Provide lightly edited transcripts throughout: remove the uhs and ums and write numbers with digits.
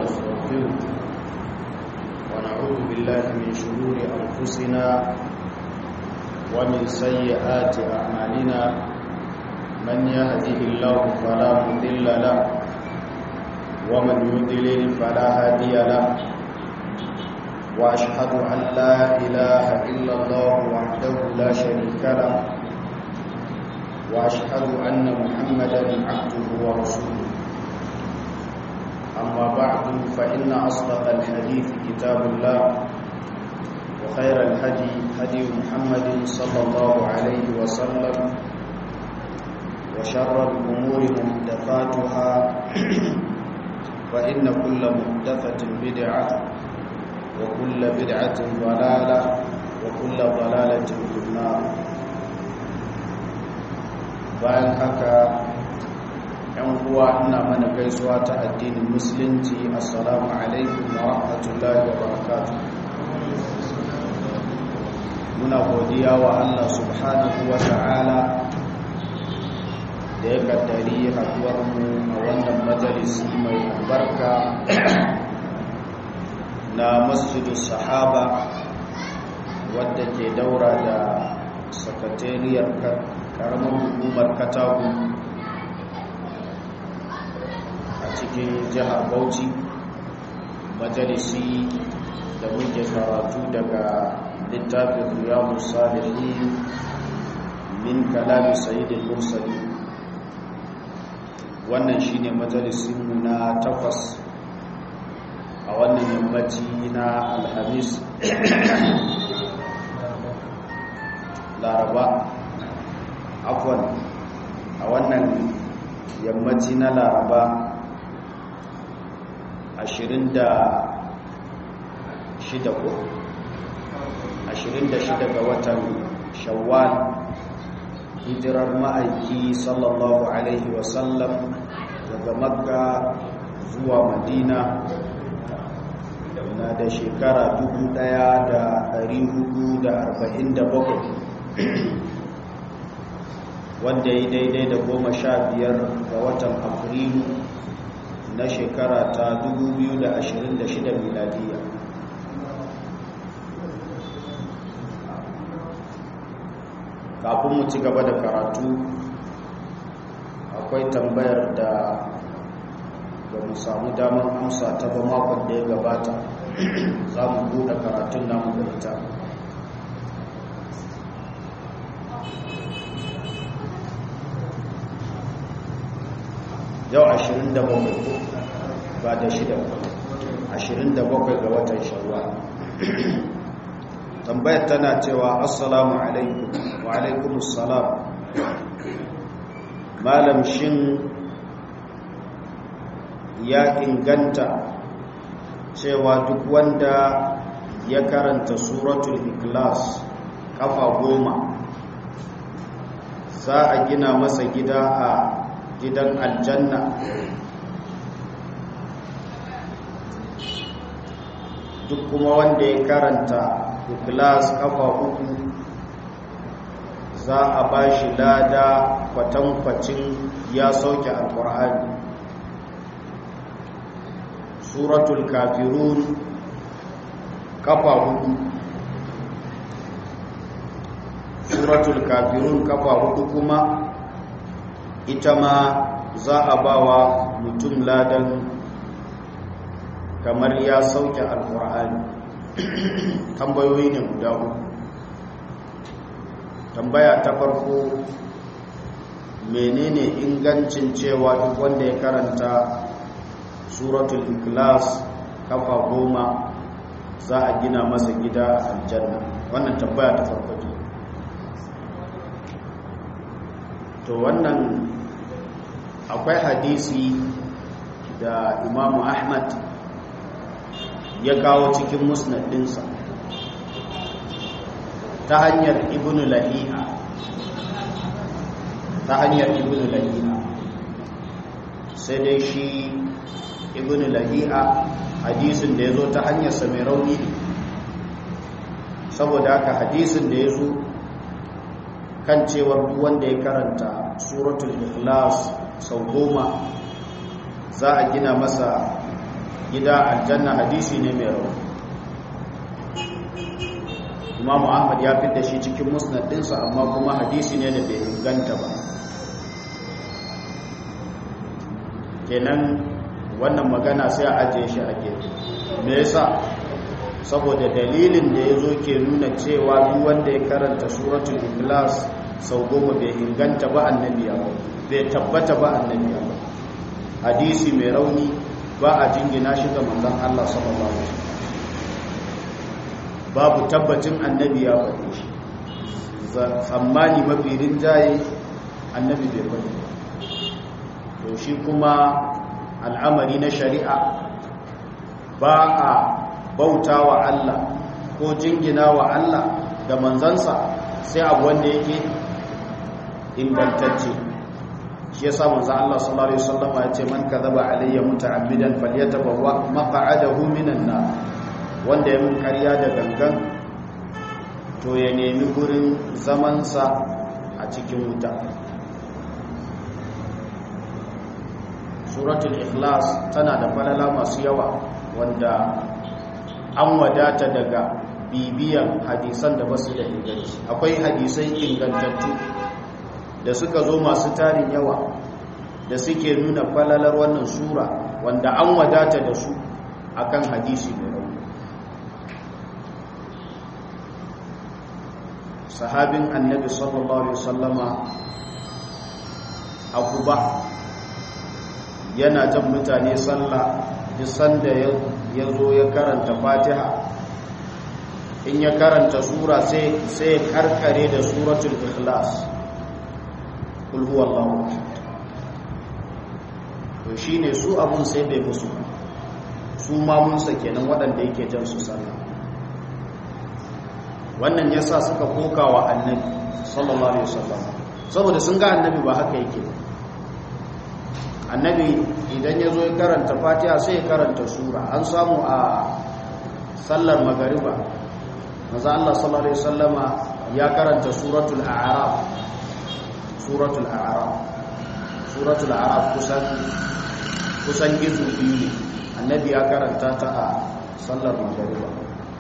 ونستغفره ونعوذ بالله من شرور أنفسنا ومن سيئات أعمالنا من يهده الله فلا مضل له ومن يضلل فلا هادي له وأشهد أن لا إله إلا الله وحده لا شريك له وأشهد أن محمدا عبده ورسوله أما بعد فإن أصدق الحديث كتاب الله وخير الهدي هدي محمد صلى الله عليه وسلم وشر الأمور محدثاتها فإن كل محدثة بدعة وكل بدعة ضلالة وكل ضلالة في النار. bayan haka ‘yan uwa ina mana gaisuwa ta addinin musulunci assalamu alaikum wa rahmatullahi wa barakatuh. Muna godiya wa Allah subhanahu wa ta'ala da ya kaddari haduwarmu a wannan majalisi mai albarka na masjidus sahaba wadda ke daura da sakatariyar karamar hukumar Katagu a cikin jihar Bauchi, majalisi da muke karatu daga littafin Riyadus Salihin min kalami sayyidil mursalin. Wannan shine majalisinmu na 8 a wannan yammaci na Alhamis Laraba afwan a wannan yammaci na Laraba 26 ga watan Shawwal, hijirar ma'aiki sallallahu alaihi wasallam daga Makka zuwa Madina na da shekara 1447 wanda ya daidai da 15 ga watan Afrilu na shekara ta 2026 miladiya. Kafin mu ci gaba da karatu, akwai tambayar da ba mu samu damar amsa ta ba makon da ya gabata. Za mu buɗe karatun namu da ita. Yau 27 ba da 6 27 ga watan Shawwal. Tambayar tana cewa assalamu alaikum wa alaikumus salam. Malam, shin ya inganta cewa duk wanda ya karanta suratul ikhlas kafa 10 za a gina masa gida a gidan aljanna? Duk kuma wanda ya karanta ikhlas kafa 3 za a bashi lada kwatankwacin ya sauke alqur'ani. Suratul kafirun kafa 4, suratul kafirun kafa 4 kuma ita ma za a bawa mutum ladan kamar ya sauke alqur'ani. Tambayoyi ne guda uku. Tambaya ta farko, menene ingancin cewa duk wanda ya karanta suratul ikhlas kafa 10 za a gina masa gida aljanna? Wannan tambaya ta farko ce. To wannan akwai hadisi da Imam Ahmad ya kawo cikin musnad dinsa ta hanyar Ibn Lahi'a, sai dai shi Ibn Lahi'a hadisin da ya zo ta hanyar sa mai rauni ne, saboda haka hadisin da ya zo kan cewar duk wanda ya karanta suratul ikhlas sau 10 za a gina masa gida aljanna hadisi ne mai rauni. Imam Ahmad ya fitar da shi cikin musnad dinsa, amma kuma hadisi ne da bai inganta ba. Kenan wannan magana sai a ajiye shi a gefe. Me yasa? Saboda dalilin da yazo ke nuna cewa duk wanda ya karanta suratul ikhlas sau 10 bai inganta ba annabi ya ba, bai tabbata ba annabi ya ba. Hadisi mai rauni ba a jingina shi ga manzon Allah sallallahu alaihi wasallam. Babu tabbacin annabi ya faɗi shi, tsammani mafi rinjaye annabi bai faɗi. To shi kuma al'amari na shari'a ba a bauta wa Allah ko jingina wa Allah da manzansa sai abu wanda yake ingantacce. Shi yasa manzon Allah sallallahu alaihi wasallam ya ce man kadhaba alayya muta'ammidan falyatabawwa maq'adahu minan nar. Wanda ya mun karya da gangan to ya nemi gurin zamansa a cikin wuta. Suratul Ikhlas tana da falala masu yawa wanda an wadata daga bibiyan hadisan da basu da inganci. Akwai hadisai ingantattu da suka zo masu tarin yawa da suke nuna falalar wannan sura wanda an wadata da su akan hadisi mai rauni. Sahabin annabi sallallahu alaihi wasallama a Quba yana jan mutane sallah, duk sanda ya zo ya karanta Fatiha, in ya karanta sura sai karkare da suratul Ikhlas, kul huwallahu ahad. To shine su abun sai bai musu, su ma mun sa kenan waɗanda yake jan su sallah. Wannan yasa suka koka wa annabi sallallahu alaihi wasallam, saboda sun ga annabi ba haka yake. Annabi idan ya zo ya karanta Fatiha sai ya karanta sura. An samu a sallar magariba manzo Allah sallallahu alaihi wasallama ya karanta suratul a'raf. Suratul a'raf kusan gizo biyu ne annabi ya karanta ta a sallar magariba.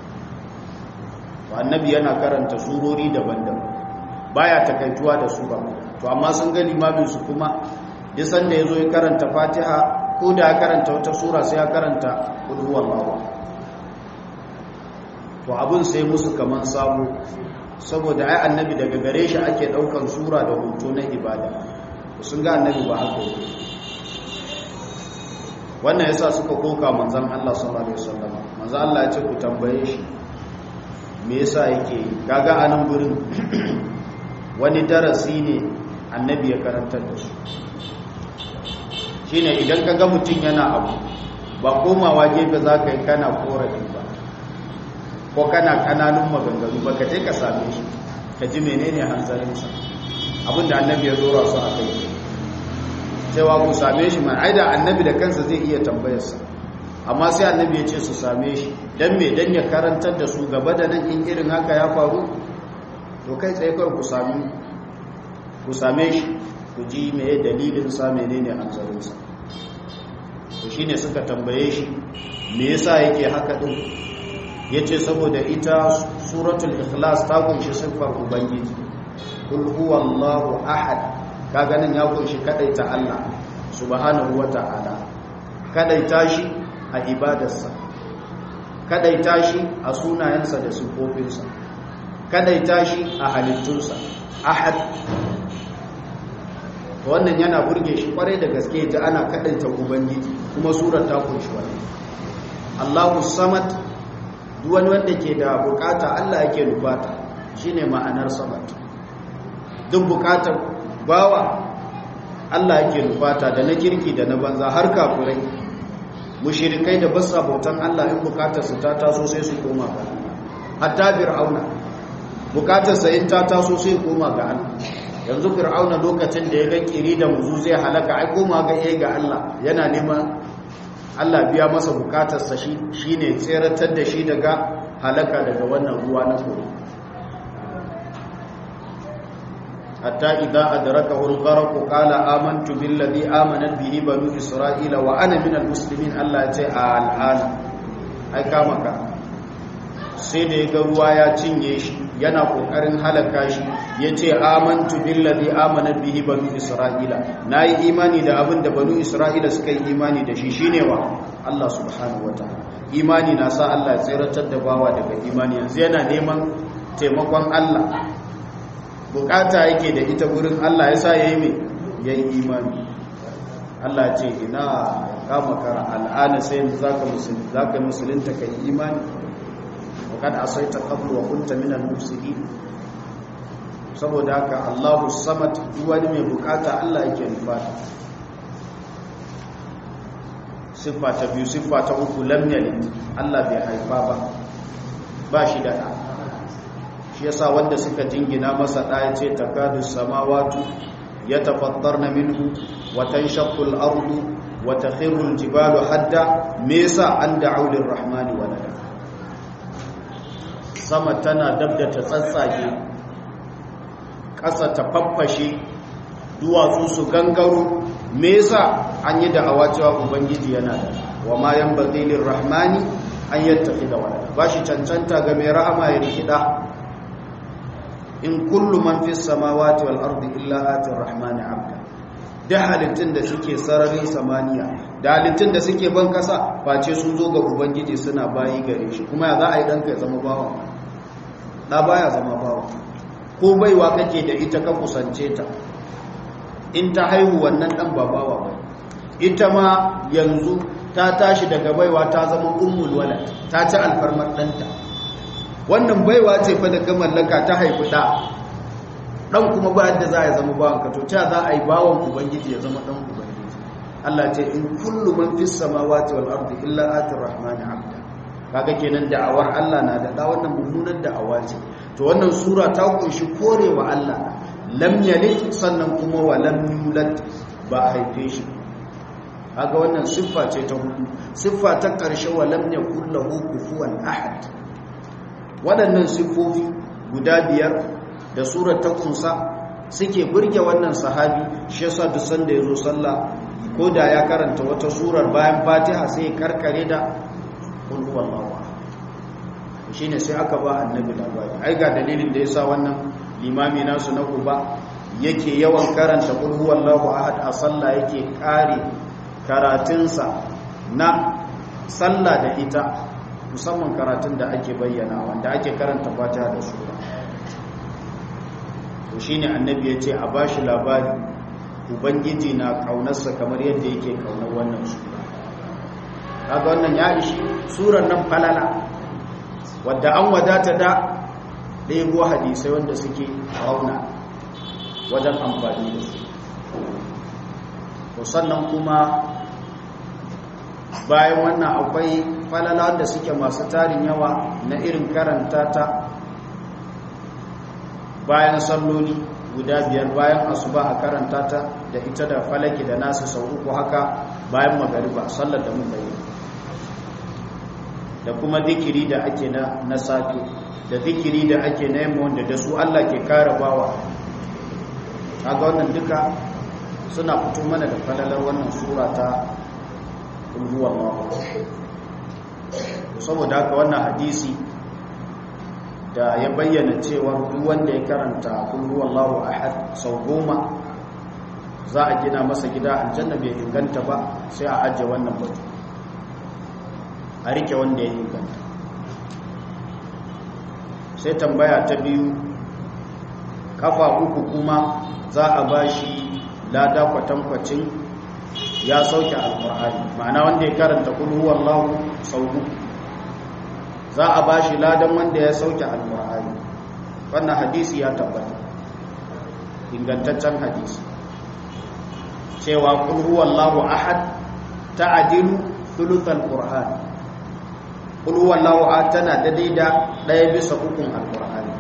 Annabi yana karanta surori daban-daban, baya takaituwa da su ba. To amma sun ga limamin su kuma duk sanda yazo ya karanta Fatiha ko da ya karanta wata sura sai ya karanta qul huwallahu. To abun sai musu kaman sabo, saboda ai annabi daga gare shi ake daukan sura da hoto na ibada. Sun ga annabi ba haka yake. Wannan yasa suka koka manzon Allah sallallahu alaihi wasallam. Manzon Allah ya ce ku tambaye shi me yasa yake. Kaga anan gurin wani darasi ne annabi ya karantar da su. Shine idan kaga mutun yana abu ba komawa gefe zaka yi kana korafi ba ko kana kananun maganganu ba, ka je ka same shi ka ji menene hanzarinsa. Abinda annabi ya zora su a kai cewa ku same shi man aida annabi da kansa zai iya tambayarsa, amma sai annabi ya ce su same shi dan me, dan ya karantar da su gaba da nan in irin haka ya faru to kai tsaye kawai ku same shi ku ji meye dalilin sa, menene hanzarinsa. To shine suka tambaye shi me yasa yake haka din. Yace saboda ita suratul Ikhlas ta kunshi siffar ubangiji, kul huwallahu ahad. Kaga nan ya kunshi kadaita Allah subhanahu wataala, kadaita shi a ibadarsa, kadaita shi a sunayensa da sifofinsa, kadaita shi a halittunsa. Ahad, wannan yana burge shi kwarai da gaske ta ana kadaita ubangiji, kuma surar ta kunshi wannan. Allahu samad, duk wani wanda ke da bukata Allah yake nufata, shine ma'anar samad. Duk bukatar bawa Allah yake nufata, da na kirki da na banza, har kafirai mushrikai da basa bautan Allah in bukatar su ta taso sai su koma ga Allah. Hatta fir'auna bukatar sa in ta taso sai koma ga Allah. Yanzu fir'auna lokacin da ya ga kiri da muzu zai halaka, ai koma ga Allah, yana neman Allah biya masa bukatarsa shine tseratar da shi daga halaka daga wannan ruwa na kore. hatta idza adrakahu al-gharq qala amantu billadhi amanat bihi banu isra'ila wa ana minal muslimin. Allah ya ce al'ana ai kama ka sai da ga ruwa ya cinye shi yana kokarin halaka shi yace amantu billadhi amanat bihi banu isra'ila, nayi imani da abin da banu isra'ila suka yi imani da shi shine wa Allah subhanahu wataala. Imani na sa Allah ya tsiratar da bawa daga imani, yanzu yana neman taimakon Allah, bukata yake da ita gurin Allah yasa yayi me yayi imani. Allah ce ina kama kara al'ana sai yanzu zaka musulunta kai imani, wakad asaita qablu wa kunta minal mufsidin. Saboda haka Allahu samad, wani mai bukata Allah yake nufata. Siffa ta biyu. Siffa ta uku, lam yalid, Allah bai haifa ba shi da ɗa. Shi yasa wanda suka jingina masa ɗa ya ce takadu samawatu yatafattarna minhu wa tanshaqqu al-ardu wa takhiru al-jibalu hadda, me yasa an da'u lir-rahmani walada. Sama tana dabda ta tsatsage, ƙasa ta faffashe, duwatsu su gangaro, me yasa an yi da'awa cewa ubangiji yana da, wa ma yanbaghi lir-rahmani an yattakhidha walada, bashi cancanta ga mai rahama ya rikida. In kullu man fis samawati wal ardi illa atir rahmani abda. Da halittun da suke sararin samaniya da halittun da suke ban kasa face sun zo ga ubangiji suna bayi gare shi. Kuma ya za a yi danka ya zama bawa? Da baya zama bawa. Ko baiwa kake da ita ka kusance ta, in ta haihu wannan dan ba bawa ba. Ita ma yanzu ta tashi daga baiwa ta zama ummul walad, ta ci alfarmar danta. Wannan baiwa ce fa da ka mallaka ta haifi dan kuma ba yadda za a zama bawan ka, to ta za a yi bawan ubangiji ya zama dan ubangiji. Allah ce in kullu man fis samawati wal ardi illa atir rahmani abda. Kaga kenan da'awar Allah na da wannan mummunar da'awa ce. To wannan sura ta kunshi korewa Allah lam yalid, sannan kuma wa lam yulad, ba a haife shi. Kaga wannan siffa ce ta hudu. Siffa ta karshe wa lam yakul lahu kufuwan ahad. Waɗannan siffofi guda biyar da surar ta kunsa suke burge wannan sahabi. Shi yasa duk sanda yazo sallah ko da ya karanta wata surar bayan Fatiha sai ya karkare da qul huwallahu ahad. Shine sai aka ba annabi labari, ai ga dalilin da yasa wannan limami nasu na Quba yake yawan karanta qul huwallahu ahad a sallah, yake kare karatunsa na sallah da ita, musamman karatun da ake bayyana wanda ake karanta Fatiha da sura. To shine annabi yace a bashi labari ubangiji na kaunarsa kamar yadda yake kaunar wannan sura. Kaga wannan ya ishi surar nan falala, wadda an wadata da ɗebo hadisai wanda suke rauna wajen amfani da su. To sannan kuma bayan wannan akwai falala da suke masu tarin yawa na irin karanta ta bayan salloli guda biyar, bayan asuba a karanta ta da ita da falaki da nasu sau uku, haka bayan magariba sallar da muka yi, da kuma zikiri da ake na safe, da zikiri da ake na yamma wanda da su Allah ke kare bawa. Kaga wannan duka suna fito mana da falalar wannan sura ta ulhuwallahu. Saboda haka wannan hadisi da ya bayyana cewa duk wanda ya karanta ulhuwallahu ahad sau 10 za a gina masa gida aljanna bai inganta ba, sai a ajiye wannan batu, a rike wanda ya inganta. Sai tambaya ta biyu, kafa uku kuma za a bashi lada kwatankwacin ya sauke alkur'ani, ma'ana wanda ya karanta kul huwallahu sau uku za a bashi ladan wanda ya sauke alkur'ani. Wannan hadisi ya tabbata, ingantaccen hadisi, cewa kul huwallahu ahad ta'dilu thuluthal qur'an. Kul huwallahu ahad tana daidai da 1/3 alkur'ani,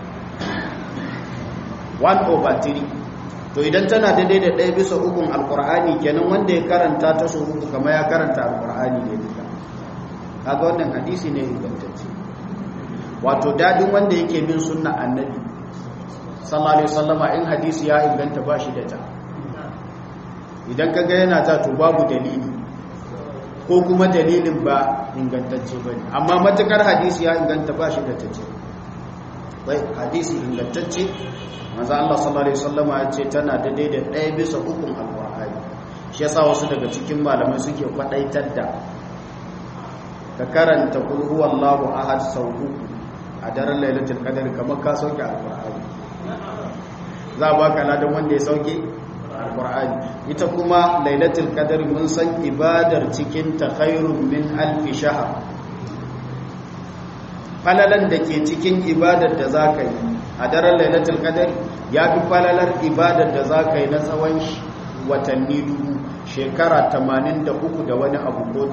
1/3. To idan tana daidai da 1/3 alkur'ani, kenan wanda ya karanta ta so uku kamar ya karanta alkur'ani ne duka. Kaga wannan hadisi ne ingantacce. Wato dadin wanda yake bin sunna annabi sallallahu alaihi wasallama in hadisi ya inganta ba shi da ta idan kaga yana ta to babu dalili ko kuma dalilin ba ingantacce bane amma matukar hadisi ya inganta ba shi da ta ce bai hadisi ingantacce manzo Allah sallallahu alaihi wasallama ya ce tana daidai da 1/3 alqur'ani shi yasa wasu daga cikin malamai suke kwadaitar da ka karanta kul huwallahu ahad sau uku a daren lailatul qadr kamar ka sauke alqur'ani za ba ka ladan wanda ya sauke alqur'ani ita kuma lailatul qadr mun san ibadar cikin ta khairun min alf shahr falalan da ke cikin ibadar da zaka yi a daren lailatul qadr yafi falalar ibadar da zaka yi na tsawon watanni dubu shekara 83 da wani abu ko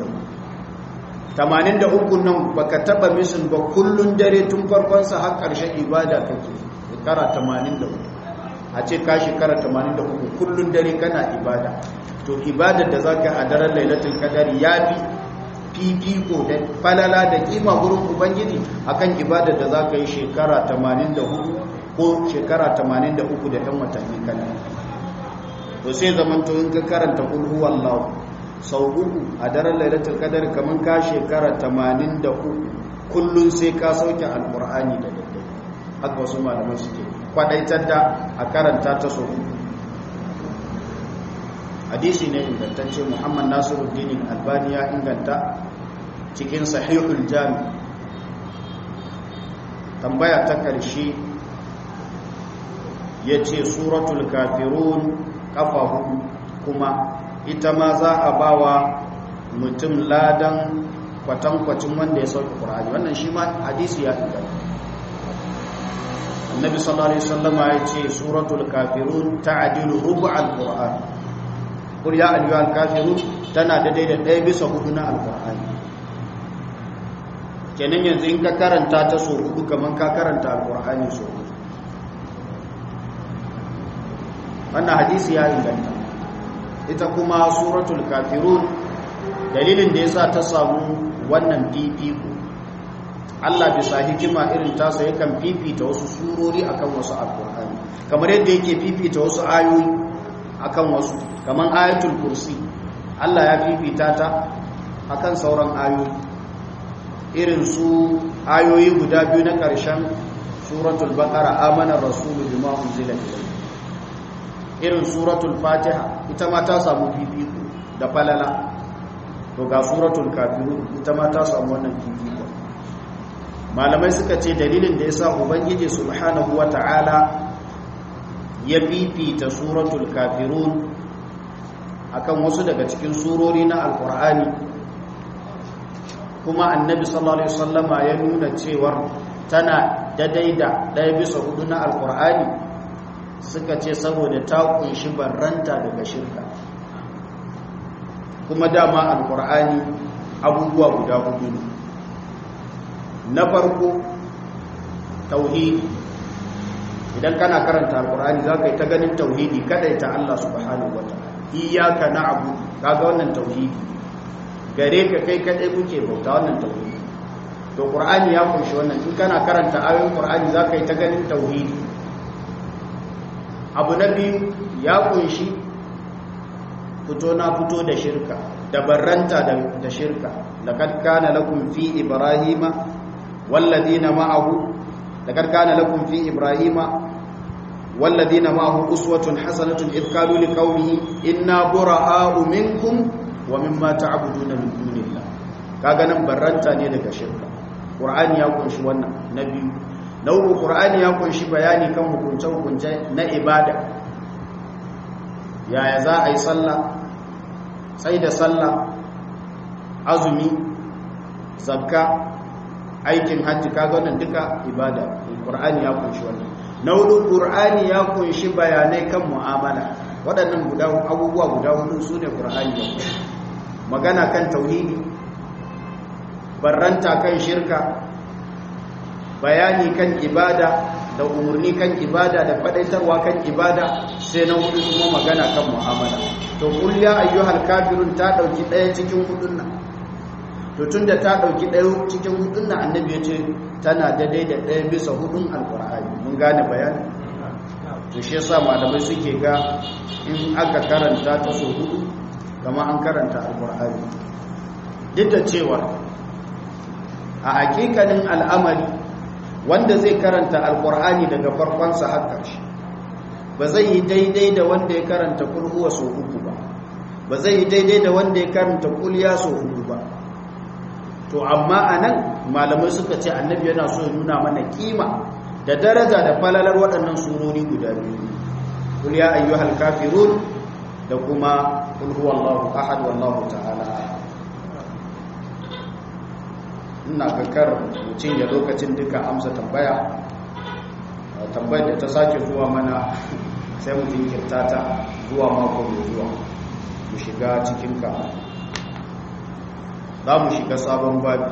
83 nan baka taba misin ba kullun dare tun farkon sa har ƙarshen ibada kake shekara 83 a ce ka shekara 83 kullun dare kana ibada to ibadar da zaka a daren lailatul qadari yafi fifiko da falala da kima gurin ubangiji akan ibadar da zaka yi shekara 84 ko shekara 83 da ɗan watanni kana to sai zamanto in ka karanta kul huwallahu sau uku a daren lailatul qadar kaman ka shekara 83 kullun sai ka sauke alqur'ani da daddare haka wasu malaman suke kwadaitar da a karanta ta sau uku hadisi ne ingantacce Muhammad Nasiruddin Albani ya inganta cikin Sahihul Jami tambaya ta karshe yace suratul kafirun kafa hudu kuma ita ma za a ba wa mutum ladan kwatankwacin wanda ya sauke ƙur'ani wannan shi ma hadisi ya inganta annabi sallallahu alaihi wasallama ya ce suratul kafirun ta'dilu rubu'al qur'an qul ya ayyuhal kafirun tana da daidai 1/4 na alqur'ani kenan yanzu in ka karanta ta so hudu kaman ka karanta alqur'ani so hudu wannan hadisi ya inganta ita kuma suratul kafirun dalilin da yasa ta samu wannan fifiko Allah bisa hikima irin tasa yakan fifita wasu surori akan wasu alqur'ani kamar yadda yake fifita wasu ayoyi akan wasu kaman ayatul kursi Allah ya fifita ta akan sauran ayoyi irin su ayoyi guda biyu na ƙarshen suratul baqara amana rasulu bima unzila ilayhi irin suratul fatiha ita ma ta samu fifiko da falala to ga suratul kafirun ita ma ta samu wannan fifiko malamai suka ce dalilin da yasa ubangiji subhanahu wata'ala ya fifita suratul kafirun akan wasu daga cikin surori na alqur'ani kuma annabi sallallahu alaihi wasallama ya nuna cewa tana daidai da 1/4 na alqur'ani suka ce saboda ta kunshi barranta daga shirka kuma dama alkur'ani abubuwa guda hudu ne na farko tauhidi idan kana karanta alkur'ani za ka yi ta ganin tauhidi ta Allah subhanahu wa ta'ala iyyaka na'budu kaga wannan tauhidi gare ka kai kadai muke bauta wannan tauhidi to qur'ani ya kunshi wannan in kana karanta ayoyin qur'ani za ka yi ta ganin tauhidi abu na biyu ya kunshi fito na fito da shirka da barranta da shirka laqad kana lakum fi ibrahima walladina ma'ahu laqad kana lakum fi ibrahima walladina ma'ahu uswatun hasanatun id qalu liqaumihi inna bura'a'u minkum wa mimma ta'buduna min dunillah kaga nan barranta ne daga shirka qur'ani ya kunshi wannan na biyu nau'in qur'ani ya kunshi bayani kan hukunce-hukunce na ibada yaya za a yi sallah sai da sallah azumi zakka aikin hajji kaga wannan duka ibada qur'ani ya kunshi wannan nau'in qur'ani ya kunshi bayanai kan mu'amala waɗannan abubuwa guda hudu sune qur'ani ya kunshi magana kan tauhidi barranta kan shirka bayani kan ibada da umarni kan ibada da fadaitarwa kan ibada sai na hudu kuma magana kan mu'amala to kul ya ayyuhal kafirun ta dauki daya cikin hudun nan to tunda ta dauki daya cikin hudun nan annabi ya ce tana daidai da 1/4 alqur'ani mun gane bayani to shi yasa malamai suke ga in aka karanta ta so hudu kama an karanta alqur'ani duk da cewa a hakikanin al'amari wanda zai karanta alqur'ani daga farkon sa har ƙarshe ba zai yi daidai da wanda ya karanta kul huwa so uku ba zai yi daidai da wanda ya karanta kul ya so hudu ba. To amma anan malamai suka ce annabi yana so ya nuna mana kima da daraja da falalar waɗannan surori guda biyu, kul ya ayyuhal kafirun da kuma kul huwallahu ahad wallahu ta'ala. Ina ga kar mutum ya lokacin duka amsa tambayar da ta sake zuwa mana sai mutum kirtata zuwa mako mai zuwa mu shiga cikin ka. Za mu shiga sabon babi.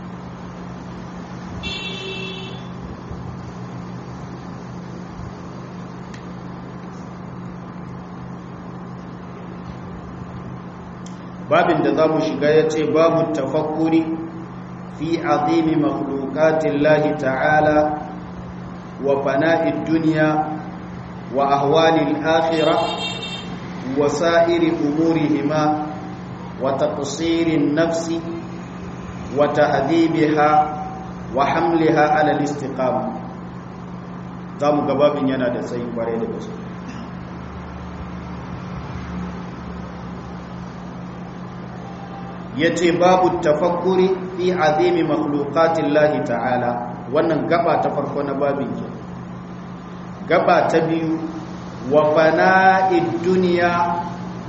Babin da za mu shiga ya ce babu tafakkuri fi azimi makhluqatin lahi ta'ala wa fana'id dunya wa ahwalil akhirah wa sa'iri umurihima وتقصير النفس وتهذيبها وحملها على الاستقامة. zamu gababin yana da tsayi kware da gaske. yace babu tafakkuri fi azimi makhluqatillahi ta'ala, wannan gaba ta farko na babin ke. Gaba ta biyu wa fana'id dunya,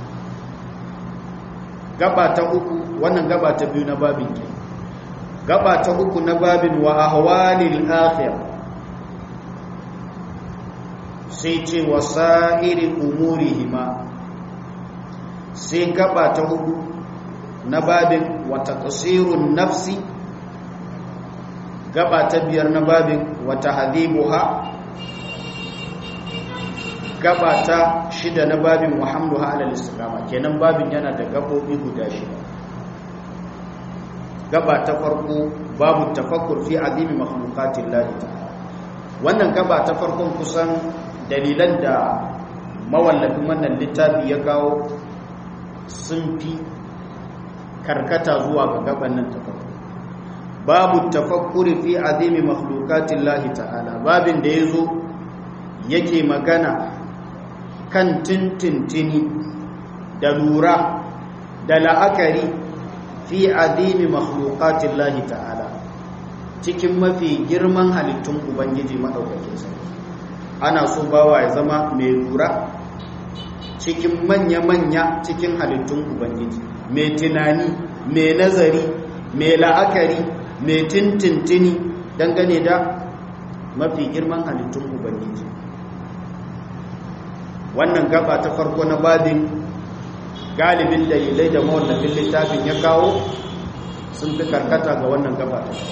gaba ta uku, wannan gaba ta biyu na babin ke. Gaba ta uku na babin wa ahwalil akhir, sai ce wasa'iri umurihima. Sai gaba ta hudu na babin wa taqsirun nafsi, gaba ta biyar na babin wa tahdhibuha, gaba ta shida na babin wa hamluha ala al-istiqama. Kenan babin yana da gabobi guda shida. Gaba ta farko babu tafakkur fi azimi makhluqatillahi ta'ala. Wannan gaba ta farkon kusan dalilan da mawallafin wannan littafi ya kawo sun fi karkata zuwa ga gaban nan ta farko. Babu tafakkuri fi azimi makhluqatillahi ta'ala, babin da yazo yake magana kan tintintini da lura da la'akari fi azimi makhluqatillahi ta'ala, cikin mafi girman halittun ubangiji madaukakin sarki. Ana so bawa ya zama mai lura cikin manya-manya cikin halittun ubangiji, mai tunani, mai nazari, mai la'akari, mai tintintini dangane da mafi girman halittun ubangiji. Wannan gaba ta farko na babin galibin dalilai da mawallafin littafin ya kawo sun fi karkata ga wannan gaba ta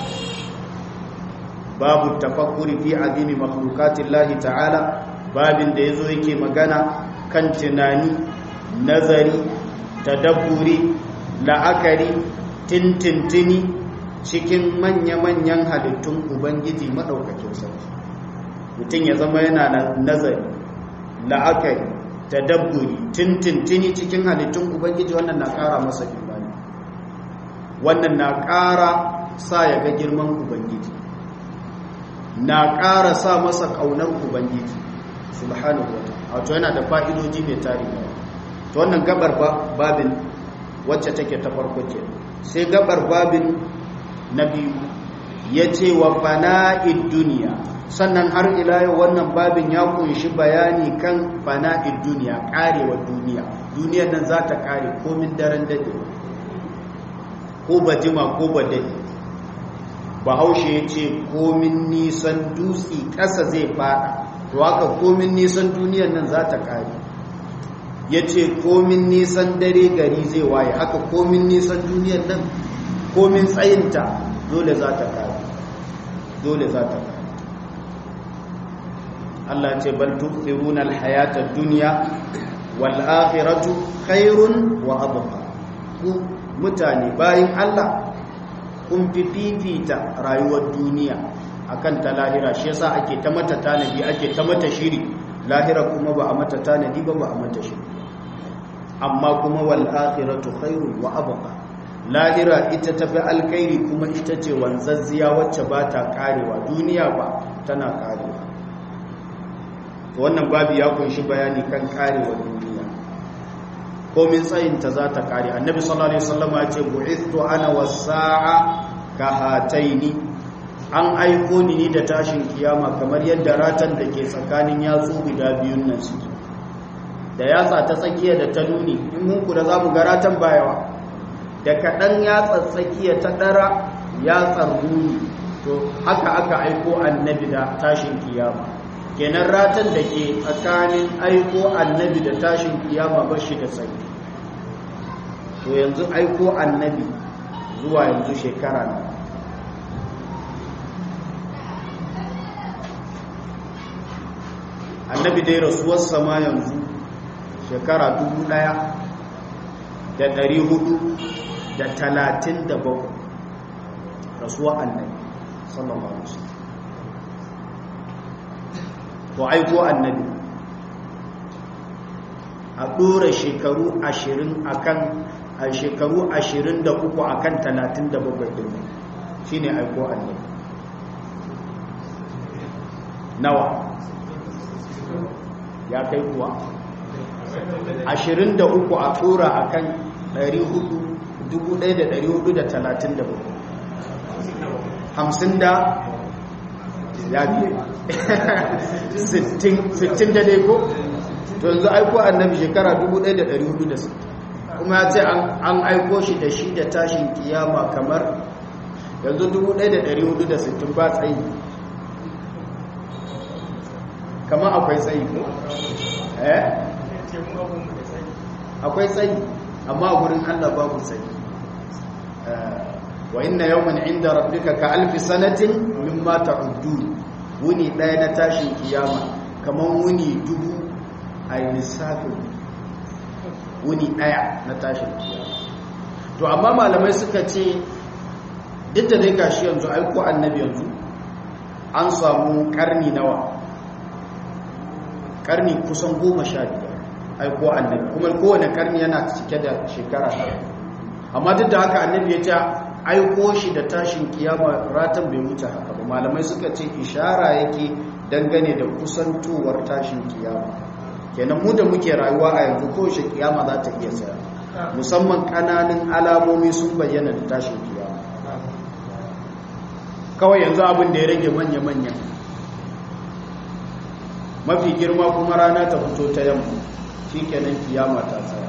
babu tafakkuri fi azimi makhluqatillahi ta'ala, babin da yazo yake magana kan tunani, nazari, tadabburi, la'akari, tintintini cikin manya-manyan halittun ubangiji madaukakin sarki. Mutum ya zama yana nazari, la'akari, tadabburi, tintintini cikin halittun ubangiji, wannan na ƙara masa imani, wannan na ƙara sa ya ga girman ubangiji, na ƙara sa masa ƙaunar ubangiji subhanahu wa ta'ala. Wato yana da fa'idoji mai tarihi. To wannan gabar babin wacce take ta farko ce. Sai gabar babin na biyu yace wa fana'id duniya, sannan har ila yau wannan babin ya kunshi bayani kan fana'id duniya, karewar duniya. Duniyar nan za ta kare komin daren dade, ko ba jima ko ba dade. Bahaushe ya ce komin nisan dutse ƙasa zai fada, to haka komin nisan duniyar nan za ta kare. Ya ce komin nisan dare gari zai waye, haka komin nisan duniyar nan, komin tsayinta dole za ta kare, dole za ta kare. Allah ce bal tu'thiruna al-hayata ad-dunya wal akhiratu khairun wa abqa. Ku mutane bayin Allah kun fifita rayuwar duniya akan ta lahira, shi yasa ake ta mata tanadi, ake ta mata shiri. lahira kuma ba a mata tanadi ba a mata shi. Amma kuma wal akhiratu khairun wa abqa, lahira ita tafi alkhairi kuma ita ce wanzazziya wacce ba ta karewa, duniya ba tana karewa. Wannan babu ya kunshi bayani kan karewa duniya, komin tsayinta za ta kare. Annabi sallallahu alaihi wasallam ya ce bu'ithtu ana was-sa'a kahataini, an aiko ni da tashin kiyama kamar yadda ratan da ke tsakanin yatsu guda biyun nan suke, da yatsa ta tsakiya da ta nuni, in mun kula za mu ga ratan bayawa, da kaɗan yatsa tsakiya ta ɗara yatsar nuni, to haka aka aiko annabi da tashin kiyama. Kenan ratan da ke tsakanin aiko annabi da tashin kiyama ba shi da tsayi. To yanzu aiko annabi zuwa yanzu shekara na, annabi dai rasuwar sama yanzu shekara 1437 rasuwar annabi sallallahu alaihi wasallam. To aiko annabi a ɗora shekaru 20 akan shekaru 23 akan 37 ɗin shine aiko annabi. Nawa ya kai kuwa 23 a ɗora akan 1437, 50 da ya biye 60 da dai ko. To yanzu aiko annabi shekara 1460, kuma ya ce an aiko shi da shi da tashin kiyama kamar yanzu 1460 ba tsayi, kamar akwai tsayi ko akwai tsayi, amma gurin Allah babu tsayi. wa inna yawman inda rabbika ka alfi sanatin mimma ta'uddun, wuni daya na tashin kiyama kaman wuni dubu a lissafin wuni daya na tashin kiyama. To amma malamai suka ce duk da dai gashi yanzu aiko annabi yanzu an samu karni nawa, karni kusan 15 aiko annabi, kuma kowane karni yana cike da shekara. Amma duk da haka annabi ya ce aiko shi da tashin kiyama ratan bai wuce haka ba. Malamai suka ce ishara yake dangane da kusantowar tashin kiyama. Kenan mu da muke rayuwa a yanzu ko shi kiyama za ta iya tsaya, musamman kananan alamomi sun bayyana da tashin kiyama. Kawai yanzu abin da ya rage manya-manya, mafi girma kuma rana ta fito ta yamma, shi kenan kiyama ta tsaya.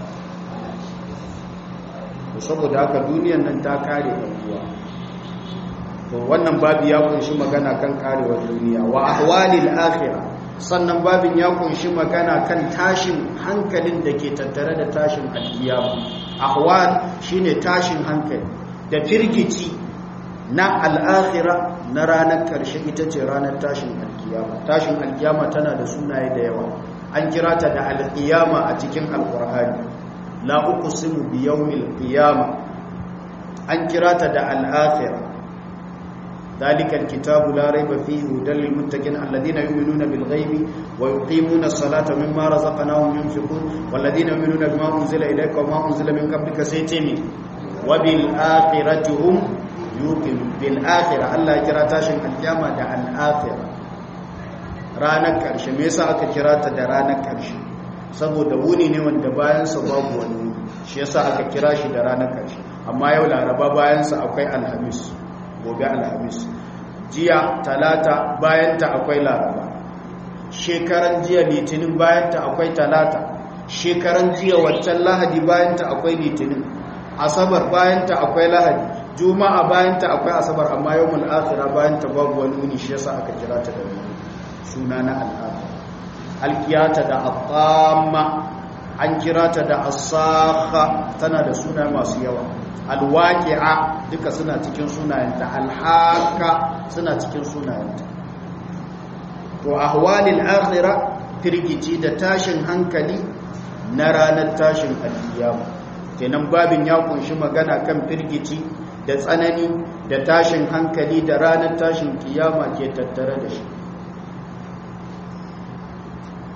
Saboda haka duniyan nan ta kare rayuwa. To wannan babu ya kunshi magana kan karewar duniya. Wa ahwalil akhirah, sannan babin ya kunshi magana kan tashin hankalin da ke tattare da tashin alkiyama. Ahwal shine tashin hankali da firgici na al-akhirah, na ranar karshe, ita ce ranar tashin alkiyama. Tashin alkiyama tana da sunaye da yawa. An kira ta da alkiyama a cikin alqur'ani. La uqsimu bi yawmil qiyamah, an kirata da al-akhirah. Dalika al-kitabu la rayba fihi hudal lil muttaqin alladhina yu'minuna bil ghaibi wa yuqimuna as-salata mimma razaqnahum yunfiqun walladhina yu'minuna bima unzila ilayka wa ma unzila min qablika saytimi wa bil akhirati hum yuqinun. Bil akhirah, Allah ya kira tashin al-qiyama da al-akhirah, ranar karshe. Me yasa aka kirata da ranar karshe? Saboda wuni ne wanda bayansa babu wani wuni, shi yasa aka kira shi da ranar karshe. Amma yau laraba bayansa akwai alhamis, gobe alhamis, jiya talata bayanta akwai laraba, shekaran jiya litinin bayanta akwai talata, shekaran jiya waccan lahadi bayanta akwai litinin, asabar bayanta akwai lahadi, juma'a bayanta akwai asabar. Amma yawmul akhirah bayanta babu wani wuni, shi yasa aka kira ta da suna na al-akhirah. Alkiyata da al-tamma, an kira ta da as-sakha, tana da suna masu yawa. Al-waqi'a duka suna cikin sunayenta, al-haqqa suna cikin sunayenta. To ahwalil akhirah, firgici da tashin hankali na ranar tashin alkiyama. Kenan babin ya kunshi magana kan firgici da tsanani da tashin hankali da ranar tashin kiyama ke tattare da shi.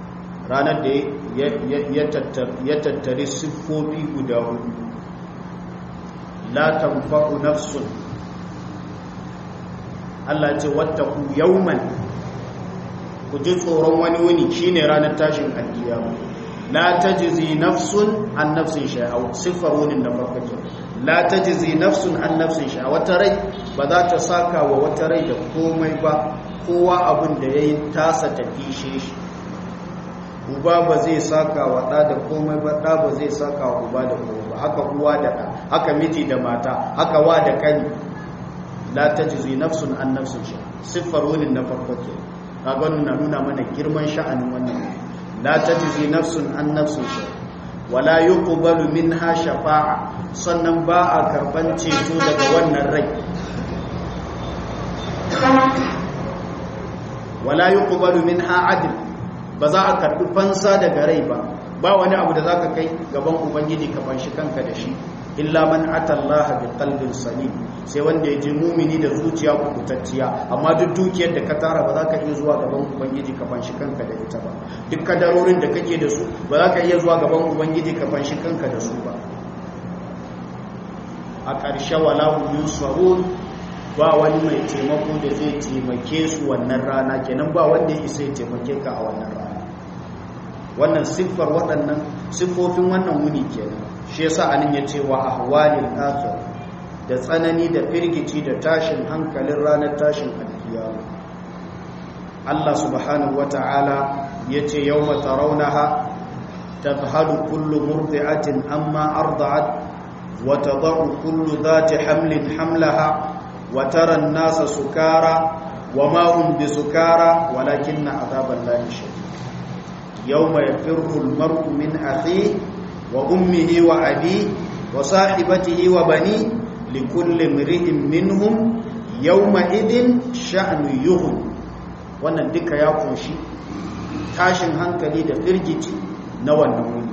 ranar da ya tattari siffofi guda hudu. La tanfa'u nafsun, Allah ce wattaku yawman, ku ji tsoron wani wuni shine ranar tashin alkiyama. La tajzi nafsun an nafsin shay'a, siffar wunin da farko. La tajzi nafsun an nafsin shay'a, wata rai ba za ta saka wa wata rai da komai ba, kowa abin da yayi tasa ta fishe shi. Uba ba zai saka wa ɗa da komai ba, ɗa ba zai saka wa uba da komai ba, haka uwa da ɗa, haka miji da mata, haka wa da kani. La tajzi nafsun an nafsin shay'a, siffar wunin na farko ke. Kaga na nuna mana girman sha'anin wannan. La tajzi nafsun an nafsin shay'a wala yuqbalu minha shafa'a, sannan ba a karban ceto daga wannan rai. Wala yuqbalu minha adl, ba za a karbi fansa daga rai ba, ba wani abu da zaka kai gaban ubangiji ka fanshi kanka da shi, illa man atallaha bi qalbin salim, sai wanda ya ji mumini da zuciya kubutacciya. Amma duk dukiyar da ka tara ba za ka iya zuwa gaban ubangiji ka fanshi kanka da ita ba, duk kadarorin da kake da su ba za ka iya zuwa gaban ubangiji ka fanshi kanka da su ba. A ƙarshe wala hum yunsarun, ba wani mai taimako da zai taimake su wannan rana, kenan ba wanda ya isa ya taimake ka a wannan rana. Wannan siffar waɗannan siffofin wannan wuni kenan. Shi yasa anan yace wa ahwalil akhir, da tsanani da firgici da tashin hankalin ranar tashin alkiyama. Allah subhanahu wata'ala yace yawma tarawnaha tadhhalu kullu murdi'atin amma arda'at wa tad'u kullu dhati hamlin hamlaha wa tara an-nasa sukara wa ma hum bisukara walakinna adhaballahi shadid. Yawma yafirru al-mar'u min akhihi wa ummihi wa abihi wa sahibatihi wa bani likulli imri'in minhum yawma idin sha'nu yughni. Wannan duka ya kunshi tashin hankali da firgici na wannan wuni.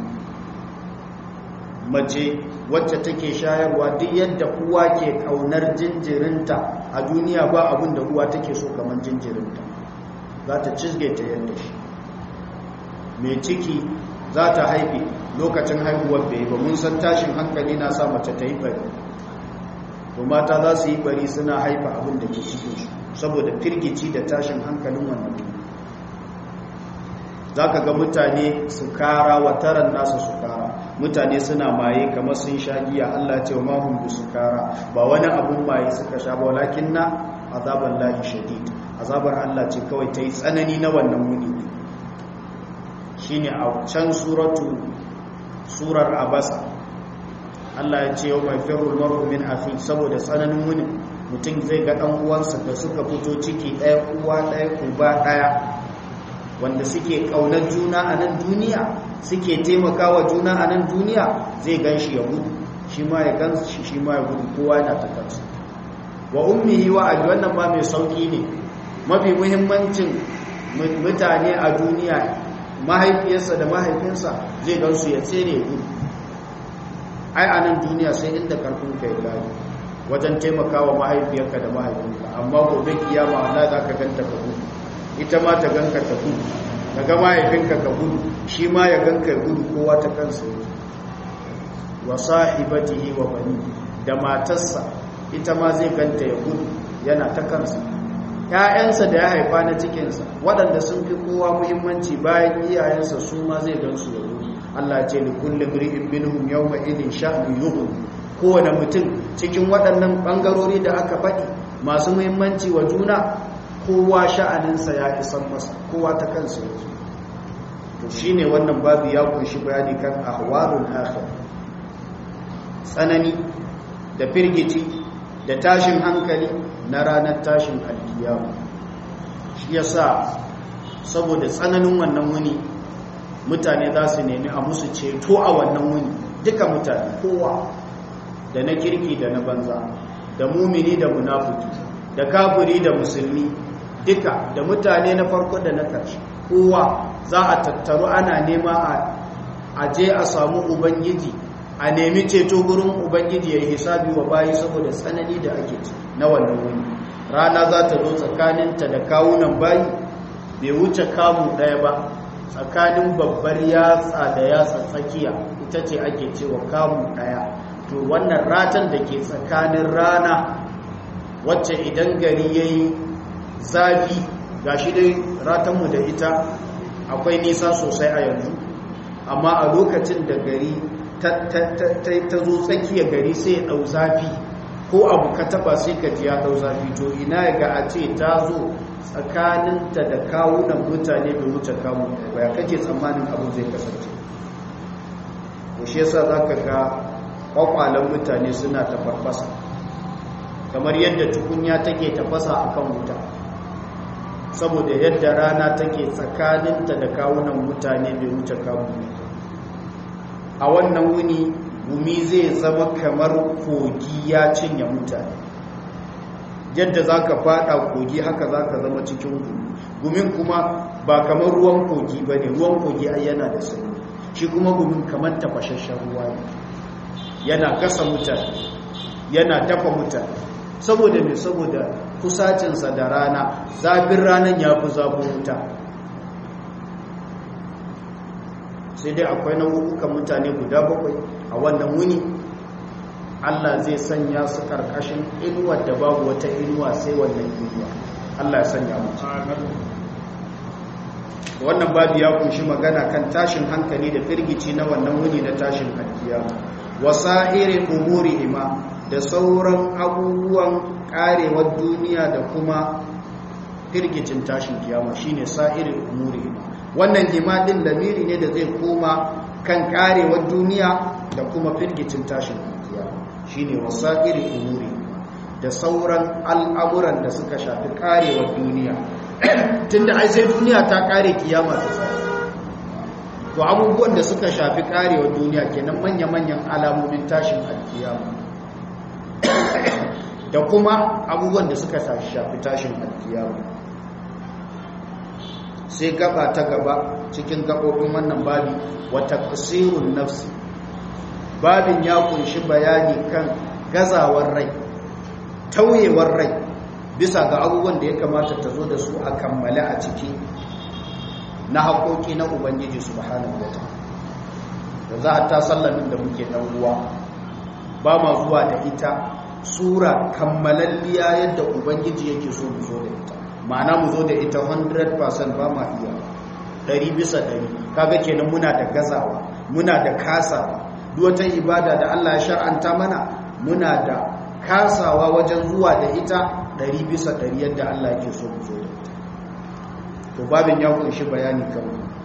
Mace wacce take shayarwa, duk yadda uwa ke kaunar jinjirinta a duniya, ba abin da uwa take so kamar jinjirinta, za ta cizge ta yadda shi. Mai ciki za ta haife, lokacin haihuwar bai ba, mun san tashin hankali na sa mace ta yi bari, to mata za su yi bari suna haifa abin da ke cikin saboda firgici da tashin hankalin wannan. Za ka ga mutane su kara, wa taran nasa su kara, mutane suna maye kamar sun sha giya. Allah ce wa mahun bi su kara, ba wani abun maye suka sha ba, walakin na azabar lahi shadid, azabar Allah ce kawai ta yi tsanani na wannan wuni. Shi ne a can surar abasa, Allah ya ce yau mai firul maru min afi, saboda tsananin wuni mutum zai ga ɗan uwansa da suka fito ciki ɗaya, uwa ɗaya, uba ɗaya, wanda suke ƙaunar juna a nan duniya, suke taimakawa juna a nan duniya, zai gan shi ya gudu, shi ma ya gan shi ma ya gudu, kowa yana ta kansu. Wa ummihi wa abi, wannan ba mai sauki ne. Mafi muhimmancin mutane a duniya, mahaifiyarsa da mahaifinsa, zai gan su ya tsere ya gudu. Ai a nan duniya sai inda karfin ka ya gani wajen taimakawa mahaifiyarka da mahaifinka, amma gobe kiyama Allah za ka ganta ka gudu, ita ma ta ganka ta gudu, ka ga mahaifinka ka gudu, shi ma ya ganka ya gudu, kowa ta kansa yake. Wa sahibatihi wa bani, da matarsa ita ma zai ganta ya gudu, yana ta kansa. ‘Ya'yansa da ya haifa na cikinsa, waɗanda sun fi kowa muhimmanci bayan iyayensa, su ma zai gan su ya gudu. Allah ce li kulli imri'in minhum yawma idin sha'nu yughni, kowane mutum cikin waɗannan bangarori da aka faɗi masu muhimmanci wa juna, kowa sha'aninsa ya isan masa, kowa ta kansa yake. To shine wannan babu ya kunshi bayani kan ahwalul akhir, tsanani da firgici da tashin hankali na ranar tashin alkiyama. Shi yasa saboda tsananin wannan wuni, mutane za su nemi a musu ceto a wannan wuni, duka mutane, kowa, da na kirki da na banza, da mumini da munafiki, da kafiri da musulmi, duka, da mutane na farko da na ƙarshe, kowa za a tattaru ana nema a je a samu ubangiji, a nemi ceto gurin ubangiji ya yi hisabi wa bayi, saboda tsanani da ake ci na wannan wuni. Rana za ta zo tsakaninta da kawunan bayi bai wuce kamu ɗaya ba, tsakanin babbar yatsa da yatsa tsakiya ita ce ake cewa kamu ɗaya. To wannan ratan da ke tsakanin rana wacce idan gari ya yi zafi gashi dai ratanmu da ita akwai nisa sosai a yanzu, amma a lokacin da gari ta zo tsakiyar gari sai ya ɗau zafi, ko abu ka taba sai ka ji ya ɗau zafi. To ina ga a ce ta zo tsakaninta da kawunan mutane bai wuce kamun ba, ya kake tsammanin abu zai kasance? ko shi yasa za ka ga kwakwalen mutane suna tafarfasa kamar yadda tukunya take tafasa a kan wuta, saboda yadda rana take tsakaninta da kawunan mutane bai wuce kamun. A wannan wuni gumi zai zama kamar kogi ya cinye mutane, yadda za ka fada kogi haka za ka zama cikin gumi. Gumin kuma ba kamar ruwan kogi ba ne, ruwan kogi ai yana da sanyi, shi kuma gumin kamar tafashashen ruwa ne, yana gasa mutane, yana dafa mutane. Saboda mai, saboda kusacinsa da rana, zafin ranar ya fi zafin wuta. Sai dai akwai nau'ukan mutane guda 7 a wannan wuni, Allah zai sanya su karkashin inuwar da babu wata inuwa sai wannan inuwa. Allah ya sanya mu. Wannan babu ya kunshi magana kan tashin hankali da firgici na wannan wuni na tashin alkiyama, wasa'iri umurihima, da sauran abubuwan karewar duniya da kuma firgicin tashin kiyama shine sa'iri umurihima. Wannan limadin lamiri ne da zai koma kan karewar duniya da kuma firgicin tashin kiyama shine wasa'iri umurihima, da sauran al'amuran da suka shafi karewar duniya. Tunda ai sai duniya ta kare kiyama ta tsaya, to abubuwan da suka shafi karewar duniya kenan manya-manyan alamomin tashin alkiyama da kuma abubuwan da suka shafi tashin alkiyama. Sai gaba ta gaba cikin gabobin wannan babi, wata qasirun nafsi, babin ya kunshi bayani kan gazawar rai, tauyewar rai bisa ga abubuwan da ya kamata ta zo da su a kammale a ciki na haƙoƙi na Ubangiji subhanahu wataala. Da za a ta sallamin da muke ɗan ruwa ba ma zuwa da ita sura kammalalliya yadda Ubangiji yake so mu zo da ita, ma'ana mu zo da ita 100% ba ma iya 100%. Kaga kenan muna da gazawa, muna da kasawa. Duk wata ibada da Allah ya shar'anta mana muna da kasawa wajen zuwa da ita 100% yadda Allah yake so mu zo da ita. To babin ya kunshi bayani kan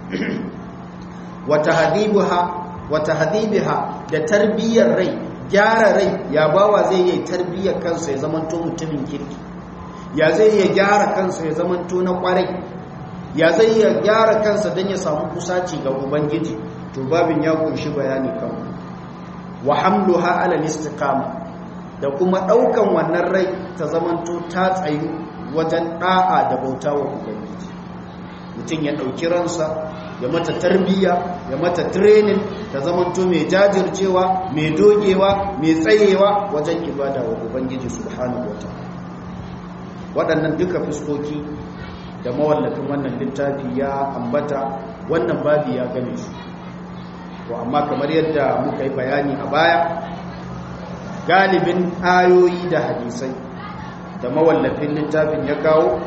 wata hadibiha da tarbiyyar rai, gyara rai. Ya bawa zai yi tarbiyyar kansa ya zamanto mutumin kirki, ya zai iya gyara kansa ya zamanto na kwarai, ya zai iya gyara kansa don ya samu kusaci ga Ubangiji. To babin ya kunshi bayani kan wa hamluha ala istiqama, da kuma daukan wannan rai ta zamanto ta tsayu wajen da'a da bauta wa Ubangiji. Mutum ya dauki ransa, ya mata tarbiyya, ya mata training, ta zamanto mai jajircewa, mai dogewa, mai tsayewa wajen ibada wa Ubangiji subhanahu wataala. Waɗannan duka fuskoki da mawallafin wannan littafi ya ambata, wannan babi ya gane su. To amma kamar yadda muka yi bayani a baya, galibin ayoyi da hadisai da mawallafin littafin ya kawo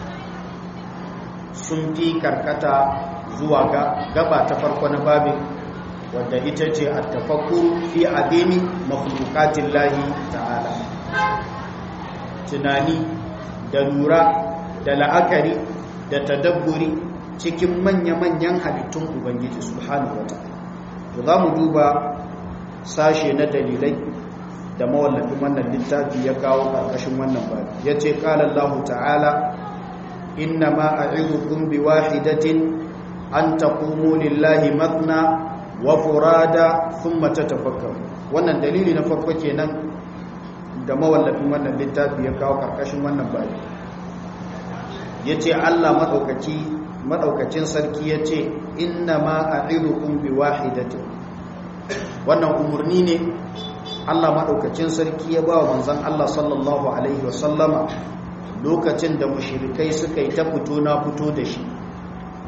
sun fi karkata zuwa ga gaba ta farko na babin, wadda ita ce at-tafakkur fi adimi makhluqatillahi ta'ala, tunani da lura da la'akari da tadabburi cikin manya-manyan halittun Ubangiji subhanahu wataala. To za mu duba sashe na dalilai da mawallafin wannan littafi ya kawo ƙarƙashin wannan babi. Ya ce ƙala Allah ta'ala, inna ma a'idukum bi wahidatin an taqumu lillahi mathna wa furada thumma tatafakkaru. Wannan dalili na farko kenan da mawallafin wannan littafi ya kawo ƙarƙashin wannan babi. Ya ce Allah maɗaukacin sarki ya ce inna ma a'idukum bi wahidatin. Wannan umarni ne Allah maɗaukacin sarki ya ba wa manzon Allah sallallahu alaihi wasallama lokacin da mushrikai suka yi ta fito na fito da shi,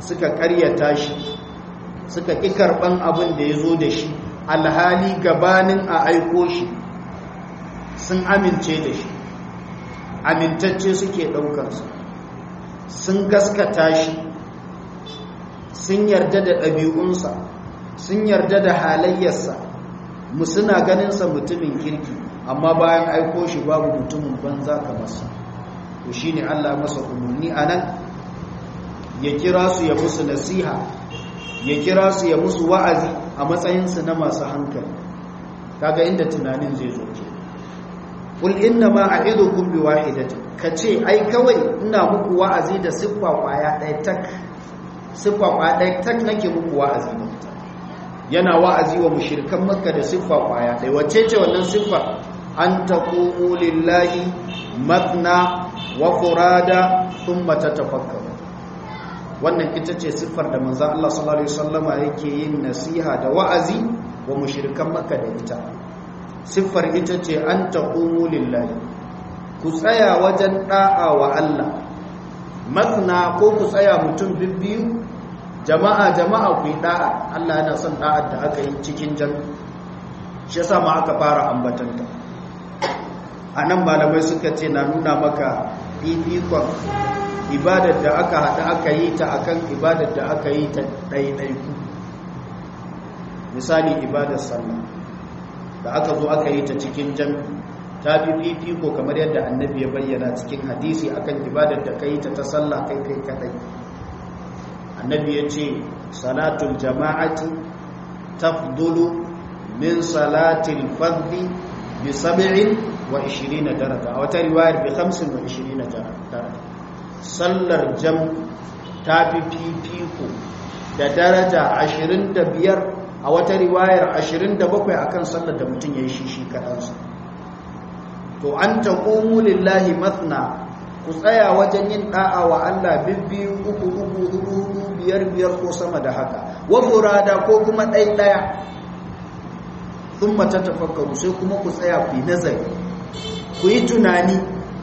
suka karyata shi suka ƙi karɓan abin da ya zo da shi alhali gabanin a aiko shi sun amince da shi amintacce suke ɗaukarsa sun gaskata shi sun yarda da ɗabi'unsa sun yarda da halayyarsa mu suna ganinsa mutumin kirki amma bayan aiko shi babu mutumin banza kamar sa to shine Allah masa umarni anan ya kira su ya musu nasiha ya kira su ya musu wa'azi a matsayinsu na masu hankali kaga inda tunanin zai zo ke kul inna ma a'idukum bi wahidatin kace ai kawai ina muku wa'azi da siffa kwaya ɗaya tak siffa kwaya ɗaya tak nake muku wa'azi da ita yana wa'azi wa mushrikan makka da siffa kwaya ɗaya wacce ce wannan siffa an taqumu lillahi matna wa furada thumma tatafakkaru wannan ita ce siffar da manzon Allah sallallahu alaihi wasallama yake yin nasiha da wa'azi wa mushrikan makka da ita siffar ita ce an taqumu lillahi ku tsaya wajen da'a wa Allah matna ko ku tsaya mutum bibbiyu jama'a ku yi da'a Allah yana son da'ar da aka yi cikin jami'i shi yasa ma aka fara ambatanta anan malamai suka ce na nuna maka fifikon ibadar da aka haɗa aka yi ta akan ibadar da aka yi ta ɗaiɗaiku misali ibadar sallah da aka zo aka yi ta cikin jami'i ta bi fifiko kamar yadda annabi ya bayyana cikin hadisi akan ibadar da ka yi ta sallah kai kadai annabi ya ce salatul jama'ati tafdulu min salatil fardhi bi 27 daraja a wata riwayar bi 25 daraja sallar jam ta fi fifiko da daraja 25 a wata riwayar 27 akan sallar da mutum ya yi shi kaɗansa to an taqumu lillahi mathna ku tsaya wajen yin da'a wa Allah bibbiyu uku biyar ko sama da haka wa furada ko kuma ɗaya thumma tatafakkaru sai kuma ku tsaya ku yi nazari ku yi tunani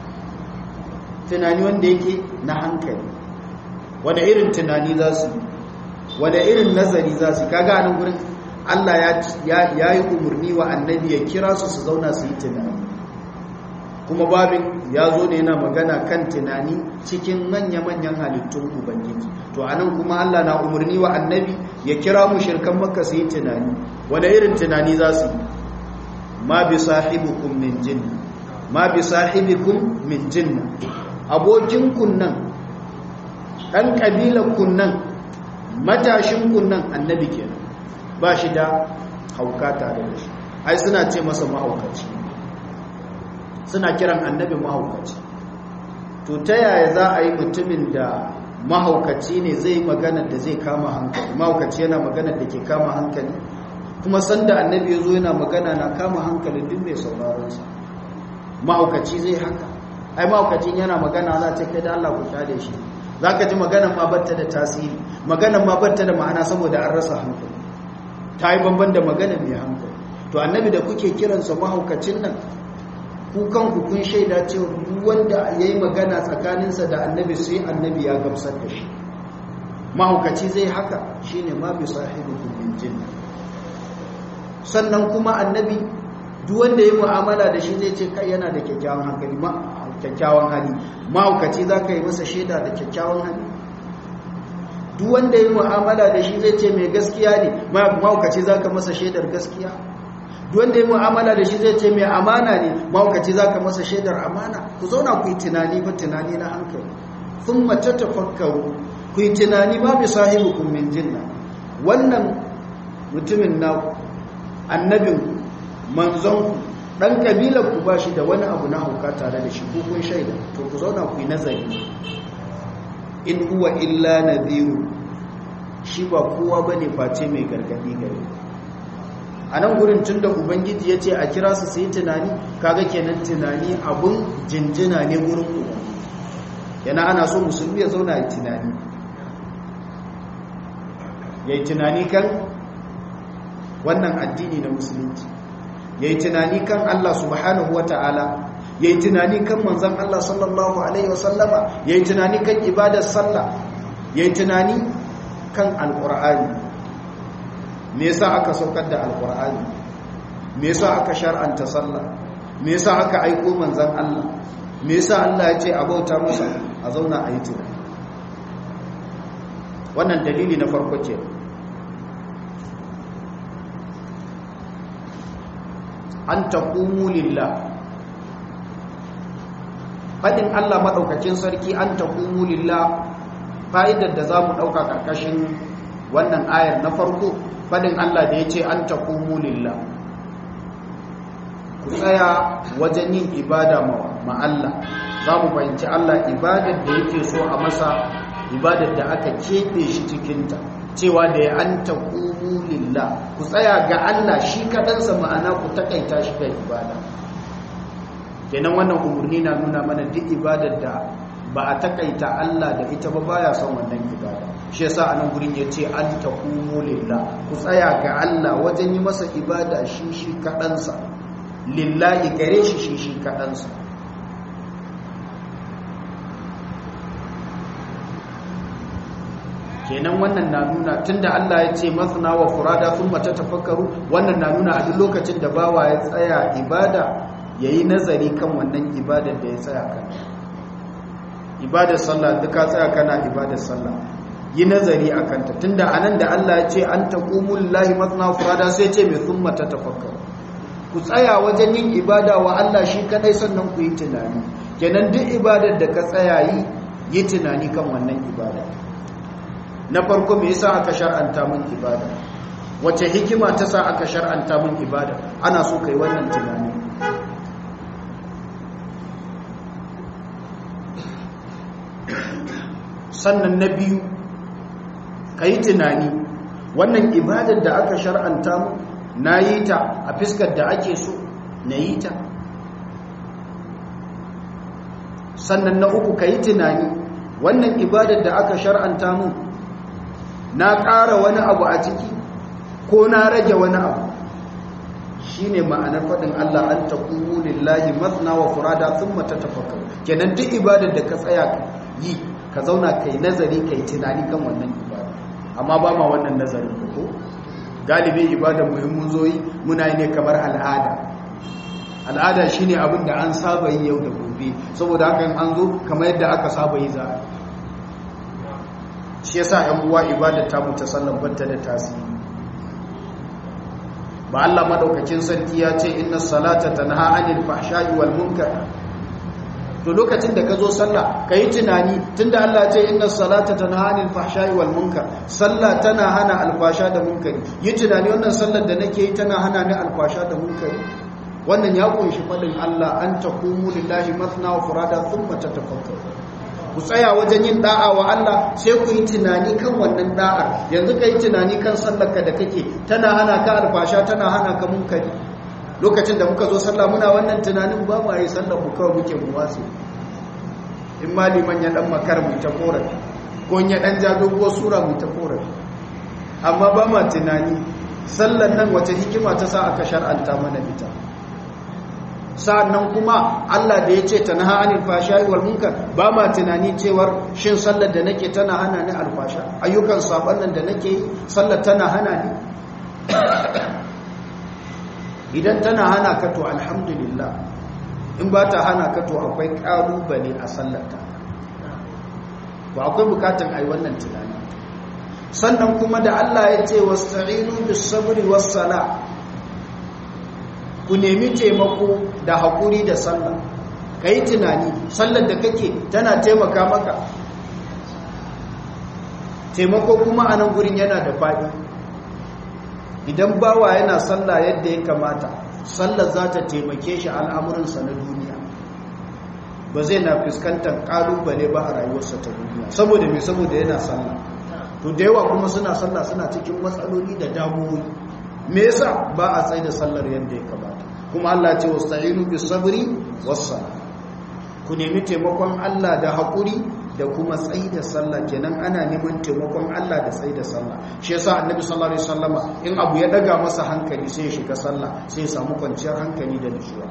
wanda yake na hankali wanda irin tunani za su wanda irin nazari za su kaga nan gurin Allah ya yi umarni wa annabi ya kira su zauna su yi tunani kuma babin ya zo ne yana magana kan tunani cikin manya-manyan halittun ubangiji to anan kuma Allah na umarni wa annabi ya kira mushrikan makka su yi tunani wanda irin tunani za su ma bi sahibukum min jinna ma bi sahibikum min jinna abokin kunnan dan kabilan kunnan matashin kunnan annabi kenan ba shi da hauka tare da shi ai suna ce masa mahaukaci suna kiran annabi mahaukaci to ta yaya za a yi mutumin da mahaukaci ne zai magana da zai kama hankali mahaukaci yana magana da ke kama hankali kuma sanda annabi ya zo yana magana na kama hankalin duk mai sauraronsa mahaukaci zai haka ai mahaukacin yana magana za ta kai da Allah ku kyale shi za ka ji maganan ma batta da tasiri maganan ma batta da ma'ana saboda an rasa hankali ta yi banban da maganan mai hankali to annabi da kuke kiransa mahaukacin nan ku kanku kun shaida cewa duk wanda ya yi magana tsakaninsa da annabi sai annabi ya gamsar da shi mahaukaci zai haka shine ma bi sahibikum min jinna sannan kuma annabi duk wanda ya yi mu'amala da shi zai ce kai yana da kyakkyawan hankali kyakkyawan hali mahaukaci za ka yi masa shaida da kyakkyawan hali duk wanda ya yi mu'amala da shi zai ce mai gaskiya ne mahaukaci za ka masa shaidar gaskiya duk wanda ya yi mu'amala da shi zai ce mai amana ne mahaukaci za ka masa shaidar amana ku zauna ku yi tunani ba tunani na hankali sun mace tafakkaru ku yi tunani ba bi sahibukum min jinna wannan mutumin na annabin manzon dan kabilar ku ba shi da wani abu na hauka tare da shi ko kun shaida to ku zauna ku yi nazari in huwa illa nadhiru shi ba kowa bane face mai gargadi gare a nan gurin tunda ubangiji ya ce a kira su yi tunani kaga kenan tunani abun jinjina ne gurin ubangiji yana ana so musulmi ya zauna ya tunani yayi tunani kan wannan addini na musulunci yayi tunani kan Allah subhanahu wataala yayi tunani kan manzon Allah sallallahu alaihi wasallama yayi tunani kan ibadar sallah yayi tunani kan alqur'ani. Me yasa aka saukar da alqur'ani? Me yasa aka shar'anta sallah? Me yasa aka aiko manzon Allah? Me yasa Allah ya ce a bauta masa? A zauna a yi tunani. Wannan dalili na farko ce. An taqumu lillah. Fadin Allah madaukakin sarki an taqumu lillah, fa'idar da zamu dauka karkashin wannan ayar na farko, fadin Allah da yace an taqumu lillah, ku tsaya wajen yin ibada ma Allah. Zamu fahimci Allah ibadar da yake so a masa, ibadar da aka kebe shi cikin ta, cewa da ya an taqumu lillah, ku tsaya ga Allah shi kadansa, ma'ana ku takaita shi ga ibada. Kenan wannan umurni na nuna mana duk ibadar da ba a takaita Allah da ita ba baya son wannan ibada. Shi yasa anan gurin yace an taqumu lillah, ku tsaya ga Allah wajen yi masa ibada shi kadansa, lillahi gare shi kadansa. Kenan wannan na nuna tunda Allah ya ce masna wa furada thumma tatafakkaru, wannan na nuna a duk lokacin da bawa ya tsaya ibada yayi nazari kan wannan ibadar da ya tsaya kan. Ibadar sallah duka tsaya kana ibadar sallah, yi nazari akan ta, tunda anan da Allah ya ce an taqumu lillahi masna wa furada sai ce mai thumma tatafakkaru, ku tsaya wajen yin ibada wa Allah shi kadai, sannan ku yi tunani. Kenan duk ibadar da ka tsaya yi tunani kan wannan ibada. Na farko, me yasa aka shar'anta mun ibada? Wace hikima ta sa aka shar'anta mun ibada? Ana so kai wannan tunani. Sannan na biyu, kai tunani, wannan ibadar da aka shar'anta mun, na yi ta a fiskar da ake so na yi ta. Sannan na uku, kai tunani, wannan ibadar da aka shar'anta mun, na ƙara wani abu a ciki ko na rage wani abu. Shi ne ma'anar faɗin Allah an taqumu lillahi mathna wa furada thumma tatafakkaru. Kenan duk ibadar da ka tsaya yi, ka zauna kai nazari kai tunani kan wannan ibada. Amma ba ma wannan nazarin ko galibi ibadar muhimmin zoyi muna yi ne kamar al'ada shine abin da an saba yi yau da gobe, saboda haka an zo kamar yadda aka saba yi za a yi. Shi yasa ‘yan uwa ibadar ta mu ta sallan banta da tasiri. Ba Allah madaukakin sarki ya ce inna salata tanha anil fahsha'i wal munkar. To lokacin da ka zo sallah ka yi tunani, tunda Allah ya ce inna salata tanha anil fahsha'i wal munkar, sallah tana hana alfasha da munkari. Yi tunani, wannan sallar da nake yi tana hana ni alfasha da munkari. Wannan ya kunshi fadin Allah an taqumu lillahi mathna wa furada thumma tatafakkaru. Ku tsaya wajen yin da'a wa Allah, sai ku yi tunani kan wannan da'ar. Yanzu ka yi tunani kan sallarka da kake, tana hana ka alfasha, tana hana ka munkari. Lokacin da muka zo sallah muna wannan tunanin, ba mu yi sallar mu kawai muke muwatsi. In maliman ya dan makar mu ta korafi, ko ya dan ja doguwar sura mu ta korafi. Amma ba ma tunani sallar nan wace hikima ta sa aka shar'anta mana ita. Sa'annan kuma Allah da ya ce tanha anil fahsha'i wal munkar, ba ma tunani cewar shin sallar da nake tana hana ni alfasha, ayyukan saban nan da nake yi sallar tana hana ni. Idan tana hana ka to alhamdulillah, in ba ta hana ka to akwai kalubale a sallar ta, ba akwai bukatun ai wannan tunani. Sannan kuma da Allah ya ce wasta'inu bis sabri was sala, ku nemi taimako da haƙuri da sallah. Ka yi tunani, sallar da kake tana taimaka maka. Taimako kuma a nan gurin yana da faɗi. Idan bawa yana sallah yadda ya kamata, sallar za ta taimake shi al'amuransa na duniya. Ba zai na fuskantar ƙalubale ba a rayuwarsa ta duniya. Saboda mai, saboda yana sallah. To da yawa kuma suna sallah suna cikin matsaloli da damuwoyi. Me yasa ba a tsaye da sallar yadda ya kamata? Kuma Allah ce wasta'inu bis sabri was salah, ku nemi taimakon Allah da haƙuri da kuma tsaye da sallah. Kenan ana neman taimakon Allah da tsaye da sallah. Shi yasa Annabi sallallahu alaihi wasallama in abu ya daga masa hankali sai ya shiga sallah, sai ya samu kwanciyar hankali da nutsuwa.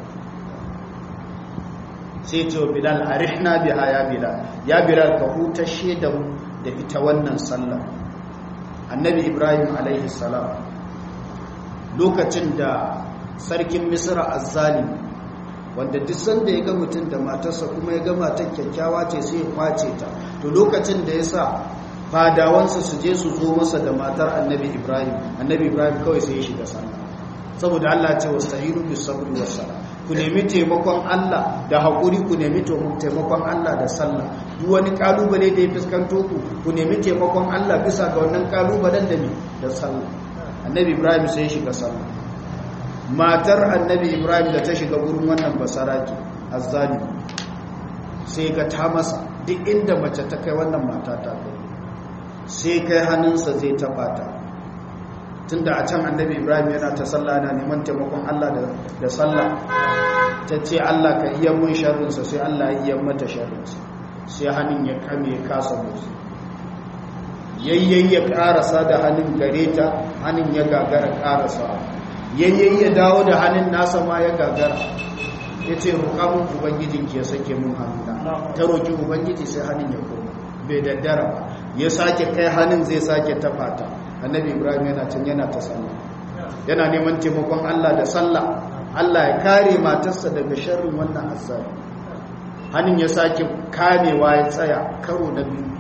Sai ce wa Bilal, arihna biha ya Bilal, ya Bilal ka hutashe da mu da ita wannan sallah. annabi Ibrahim alaihi salam lokacin da sarkin Misra azzalimi wanda duk sanda ya ga mutum da matarsa kuma ya ga matar kyakkyawa ce sai ya kwace ta to lokacin da ya sa fadawansa su je su zo masa da matar annabi Ibrahim kawai sai ya shiga sallah saboda Allah ce wasta'inu bis sabri was salah ku nemi taimakon Allah da haƙuri, ku nemi taimakon Allah da sallah. Duk wani kalubale da ya fuskanto ku nemi taimakon Allah bisa ga wannan kalubalen da sallah. Annabi Ibrahim sai ya shiga sallah. Matar Annabi Ibrahim da ta shiga gurin wannan basaraki azzalimi sai ga ta masa duk inda mace ta kai wannan mata ta kai sai kai hannunsa zai taba ta tunda a can Annabi Ibrahim yana ta sallah yana neman taimakon Allah da sallah ta ce Allah ka iya mun sharrinsa sai Allah ya iya mata sharrinsa sai hannun ya kame ya kasa motsi yayyayi ya karasa da hannun gare ta hannun ya gagara karasa yayyayi ya dawo da hannun nasa ma ya gagara ya ce roƙa mun ubangijinki ya sake mun hannuna ta roƙi ubangiji sai hannun ya koma bai daddara ba ya sake kai hannun zai sake tafata. Annabi Ibrahim yana can yana ta sallah yana neman taimakon Allah da sallah Allah ya kare matarsa daga sharrin wannan azzali hannun ya sake kamewa ya tsaya karo na biyu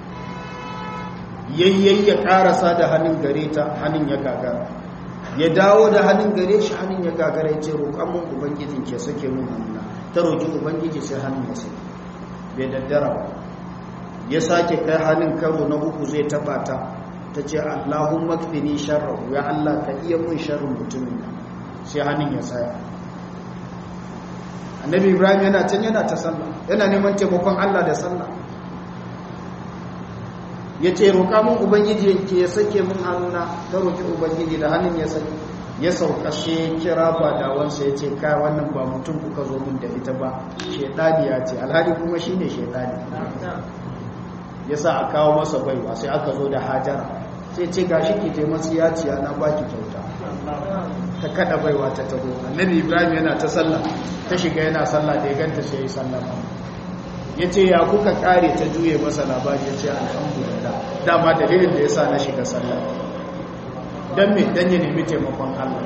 yayyayi ya karasa da hannun gare ta hannun ya gagara ya dawo da hannun gare shi hannun ya gagara ya ce roƙon mun ubangijin ke sake mun hannuna ta roƙi ubangiji sai hannun ya sake bai daddara ba ya sake kai hannun karo na uku zai taba ta ce Allahumma kfini sharrahu ya Allah ka iya mun sharrin mutumin nan sai hannun ya tsaya. Annabi Ibrahim yana can yana ta sallah yana neman taimakon Allah da sallah yace roƙa mun ubangiji yake ya sake mun hannuna ta roƙi ubangiji da hannun ya sake ya sauka sai kira fadawansa yace kai wannan ba mutum kuka zo mun da ita ba shedani ya ce alhali kuma shine shedani yasa a kawo masa baiwa sai aka zo da Hajara sai ce gashi ki taimaki ya ciya na baki kyauta ta kada baiwa ta tago. Annabi Ibrahim yana ta sallah ta shiga yana sallah da ya ganta sai ya sallama yace ya kuka kare ta juye masa labari yace alhamdulillah dama dalilin da yasa na shiga sallah dan me dan ya nemi taimakon Allah.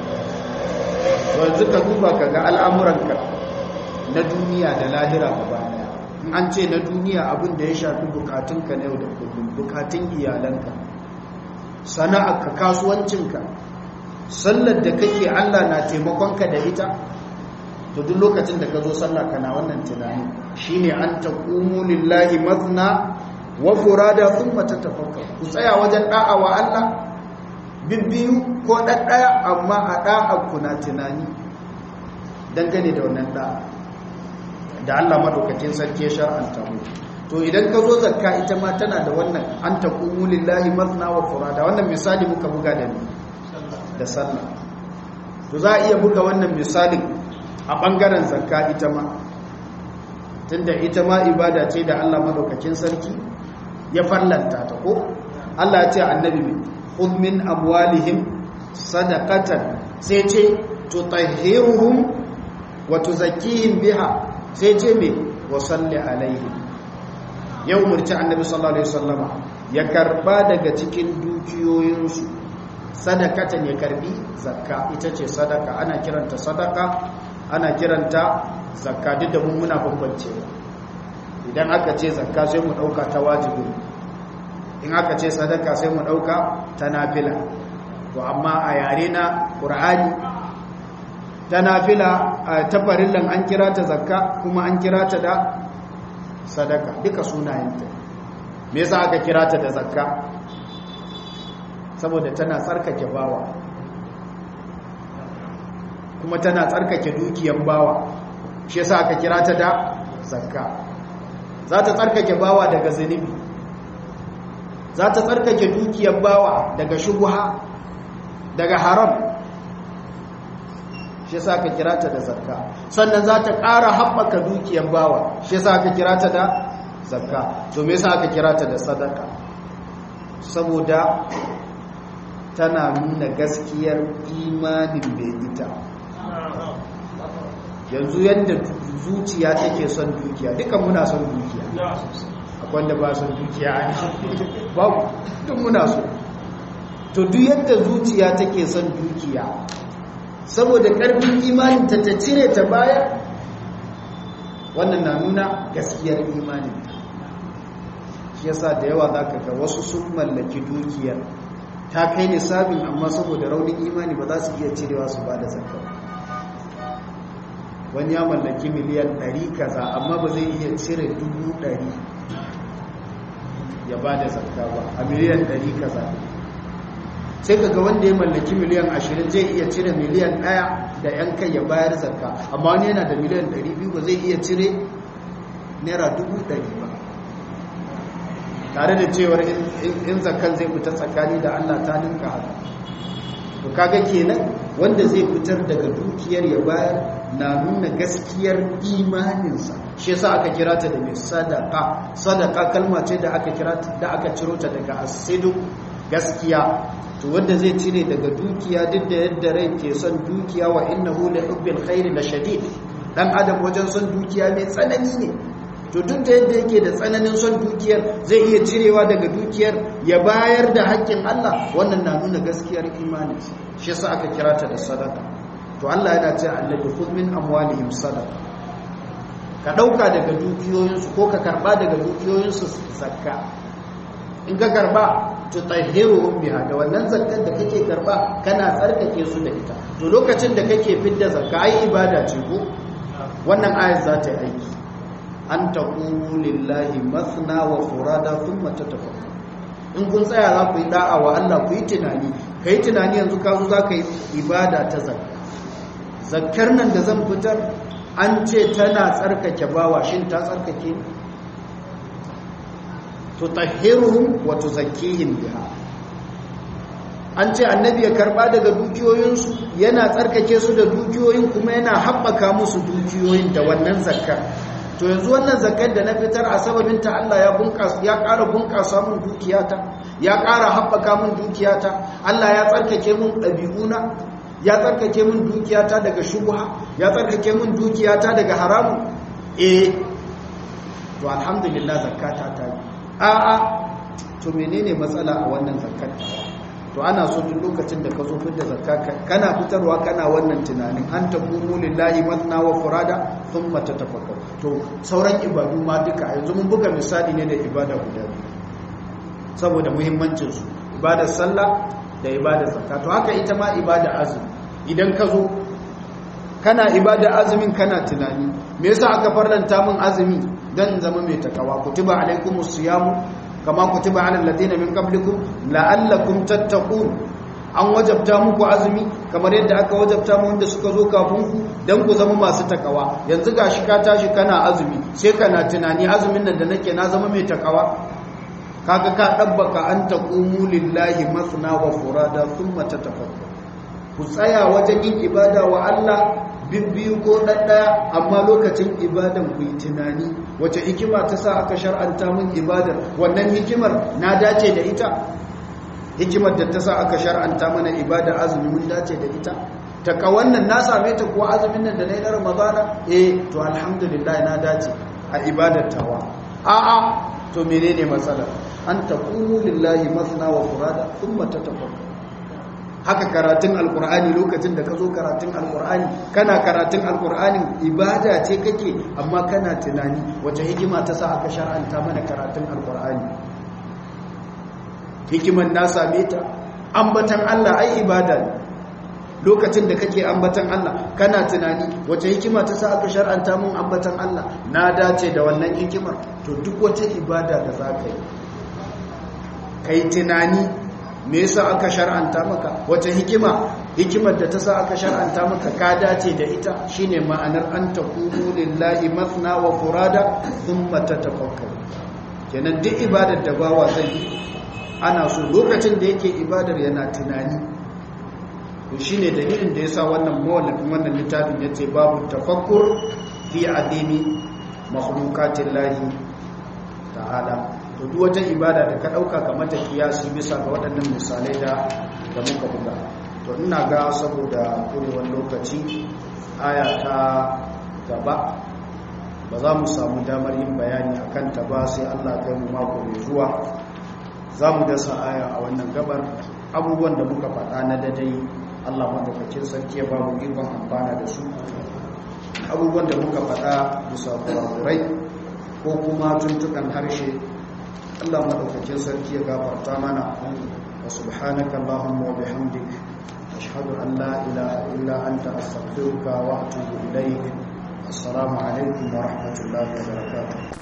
Wanzu ka duba kaga al'amuranka na duniya da lahira gaba daya an ce na duniya abin da ya shafi bukatunka na yau da kullum bukatun iyalanka sana'arka kasuwancinka sallar da kake Allah na taimakonka da ita to duk lokacin da ka zo sallah kana wannan tunani shine an taqumu lillahi mathna wa furada thumma tatafakkaru ku tsaya wajen da'a wa Allah bibbiyu ko daddaya amma a da'a kuna tunani dangane da wannan da'a da Allah madaukakin sarki ya shar'anta mu to idan ka zo zakka ita ma tana da wannan an taqumu lillahi mathna wa furada wannan misali muka buga da sallah to za a iya buga wannan misalin a bangaren zakka ita ma tunda ita ma ibada ce da Allah madaukakin sarki ya farlanta ta ko Allah ya ce annabi khudh min amwalihim sadaqatan sai ce tutahhiruhum wa tuzakkihim biha sai ce me wasalli alaihi ya umarci annabi sallallahu alaihi wasallama ya karba daga cikin dukiyoyinsu sadakatan ya karbi zakka ita ce sadaka ana kiranta sadaka ana kiranta zakka duk da mun muna bambancewa idan aka ce zakka sai mu dauka ta wajibi in aka ce sadaka sai mu dauka ta nafila to amma a yare na Qur'ani ta nafila ta farillan an kira ta zakka kuma an kira ta da sadaka duka sunayenta me yasa aka kira ta da zakka saboda tana tsarkake bawa kuma tana tsarkake dukiyar bawa shi yasa aka kira ta da zakka za ta tsarkake bawa daga zunubi za ta tsarkake dukiyar bawa daga shubha daga haram shi yasa aka kira ta da zakka sannan za ta ƙara haɓaka dukiyar bawa shi yasa aka kira ta da zakka to me yasa aka kira ta da sadaka saboda tana nuna gaskiyar imanin mai ita yanzu yadda zuciya take son dukiya dukan muna son dukiya akwai wanda ba son dukiya a babu duk muna so to duk yadda zuciya take son dukiya saboda karfin imanin ta cire ta bayar, wannan na nuna gaskiyar imanin. Shi yasa da yawa zaka ga wasu sun mallaki dukiyar ta kai nisabin, amma saboda raunin imani ba za su iya cirewa su ba da zakka. Wani ya mallaki miliyan 100 kaza, amma ba zai iya cire 100,000 ya ba da zakka ba a miliyan 100 kaza. Sai kaga wanda ya mallaki miliyan 20 zai iya cire miliyan 1 da yan kai ya bayar zakka, amma wani yana da miliyan 200 ba zai iya cire naira 100,000 ba, tare da cewar in zakkan zai fita tsakani da Allah ta ninka haka. to kaga kenan wanda zai fitar daga dukiyar ya bayar na nuna gaskiyar imaninsa. Shi yasa aka kira ta da mai sadaka. Sadaka kalma ce da aka kira da aka ciro ta daga asidu, gaskiya. To wanda zai cire daga dukiya duk da yadda rai ke son dukiya, wa innahu li hubbil khairi la shadid, dan adam wajen son dukiya mai tsanani ne. To duk da yadda yake da tsananin son dukiyar zai iya cirewa daga dukiyar ya bayar da haƙƙin Allah, wannan na nuna gaskiyar imani. Shi yasa aka kira ta da sadaka. To Allah yana cewa annabi khudh min amwalihim sadaqa, ka dauka daga dukiyoyinsu ko ka karba daga dukiyoyinsu zakka. In ka karba to tahhiruhum biha, da wannan zakkar da kake karba kana tsarkake su da ita. To lokacin da kake fidda zakka ai ibada ce ko wannan ayat za ta yi aiki. An taqulu lillahi mathna wa furada thumma tatafakkaru. In kun tsaya za ku yi da'a wa Allah, ku yi tunani, kai tunani yanzu ka zo za ka yi ibada ta zakka. Zakkar nan da zan fitar an ce tana tsarkake bawa, shin ta tsarkake ni? Tutahhiruhum wa tuzakkihim biha. An ce annabi ya karba daga dukiyoyinsu, yana tsarkake su da dukiyoyin, kuma yana haɓaka musu dukiyoyin da wannan zakkar. To yanzu wannan zakkar da na fitar a sababin ta Allah ya ƙara bunƙasa mun dukiyata, ya ƙara haɓaka mun dukiyata, Allah ya tsarkake mun ɗabi'una, ya tsarkake mun dukiyata daga shubha, ya tsarkake mun dukiyata daga haramu. To alhamdulillah zakata ta yi. A'a, to menene matsala a wannan zakkar tawa? To ana so duk lokacin da ka zo fitar zakka kana fitarwa kana wannan tunanin, an taqumu lillahi mathna wa furada thumma tatafakkaru. To sauran ibadu ma duka yanzu mun buga misali ne da ibada guda biyu saboda muhimmancin su, ibadar sallah da ibadar zakka. To haka ita ma ibada azumi, idan ka zo kana ibada azumin kana tunani, me yasa aka farlanta min azumi? Dan zama mai takawa. Kutiba alaikumus siyamu kama kutiba alal ladina min qablikum la'allakum tattaqun. An wajabta muku azumi kamar yadda aka wajabta mu wanda suka zo kafin ku, dan ku zama masu takawa. Yanzu gashi ka tashi kana azumi, sai kana tunani azumin nan da nake na zama mai takawa. Kaga ka dabbaka an taqumu lillahi mathna wa furada thumma tatafakkaru. Ku tsaya wajen yin ibada wa Allah bibbiyu ko ɗaɗɗaya, amma lokacin ibadan ku yi tunani wace hikima ta sa aka shar'anta min ibadar, wannan hikimar na dace da ita. Hikimar da ta sa aka shar'anta mana ibada azumi mun dace da ita. Taka wannan na same ta kuwa azumin nan da na yi na Ramadana, to alhamdulillah na dace a ibadar tawa. A'a, to menene matsalar? An taqumu lillahi mathna wa furada thumma tatafakkaru. Haka karatun alkur'ani, lokacin da ka zo karatun alkur'ani kana karatun alkur'ani ibada ce kake, amma kana tunani wace hikima ta sa aka shar'anta mana karatun alkur'ani. Hikimar na same ta ambatan Allah ai ibada ne. Lokacin da kake ambatan Allah kana tunani wace hikima ta sa aka shar'anta mun ambatan Allah, na dace da wannan hikimar. To duk wata ibada da za ka yi kai tunani, me yasa aka shar'anta maka, wace hikimar da ta sa aka shar'anta maka ka dace da ita. Shine ma'anar an taqumu lillahi mathna wa furada thumma tatafakkaru. Kenan duk ibadar da bawa zai yi ana so lokacin da yake ibadar yana tunani. To shine dalilin da yasa wannan mawallafin wannan littafin yace babu tafakkur fi adimi makhluqatillahi ta'ala. To duk wata ibada da ka dauka ka mata kiyasi bisa ga waɗannan misalai da muka buga. To ina ga saboda kurewar lokaci aya ta gaba ba za mu samu damar yin bayani akan ta ba, sai Allah ya mu mako mai zuwa za mu dasa aya a wannan gabar. abubuwan da muka faɗa na dadai Allah madaukakin sarki ya ba mu ikon amfana da su abubuwan da muka faɗa bisa kurakurai ko kuma tuntukan harshe Allah madaukakin sarki ya gafarta mana wa subhanaka allahumma wa bihamdik ashhadu an la ilaha illa anta astaghfiruka wa atubu ilayk assalamu alaikum wa rahmatullahi wa barakatuh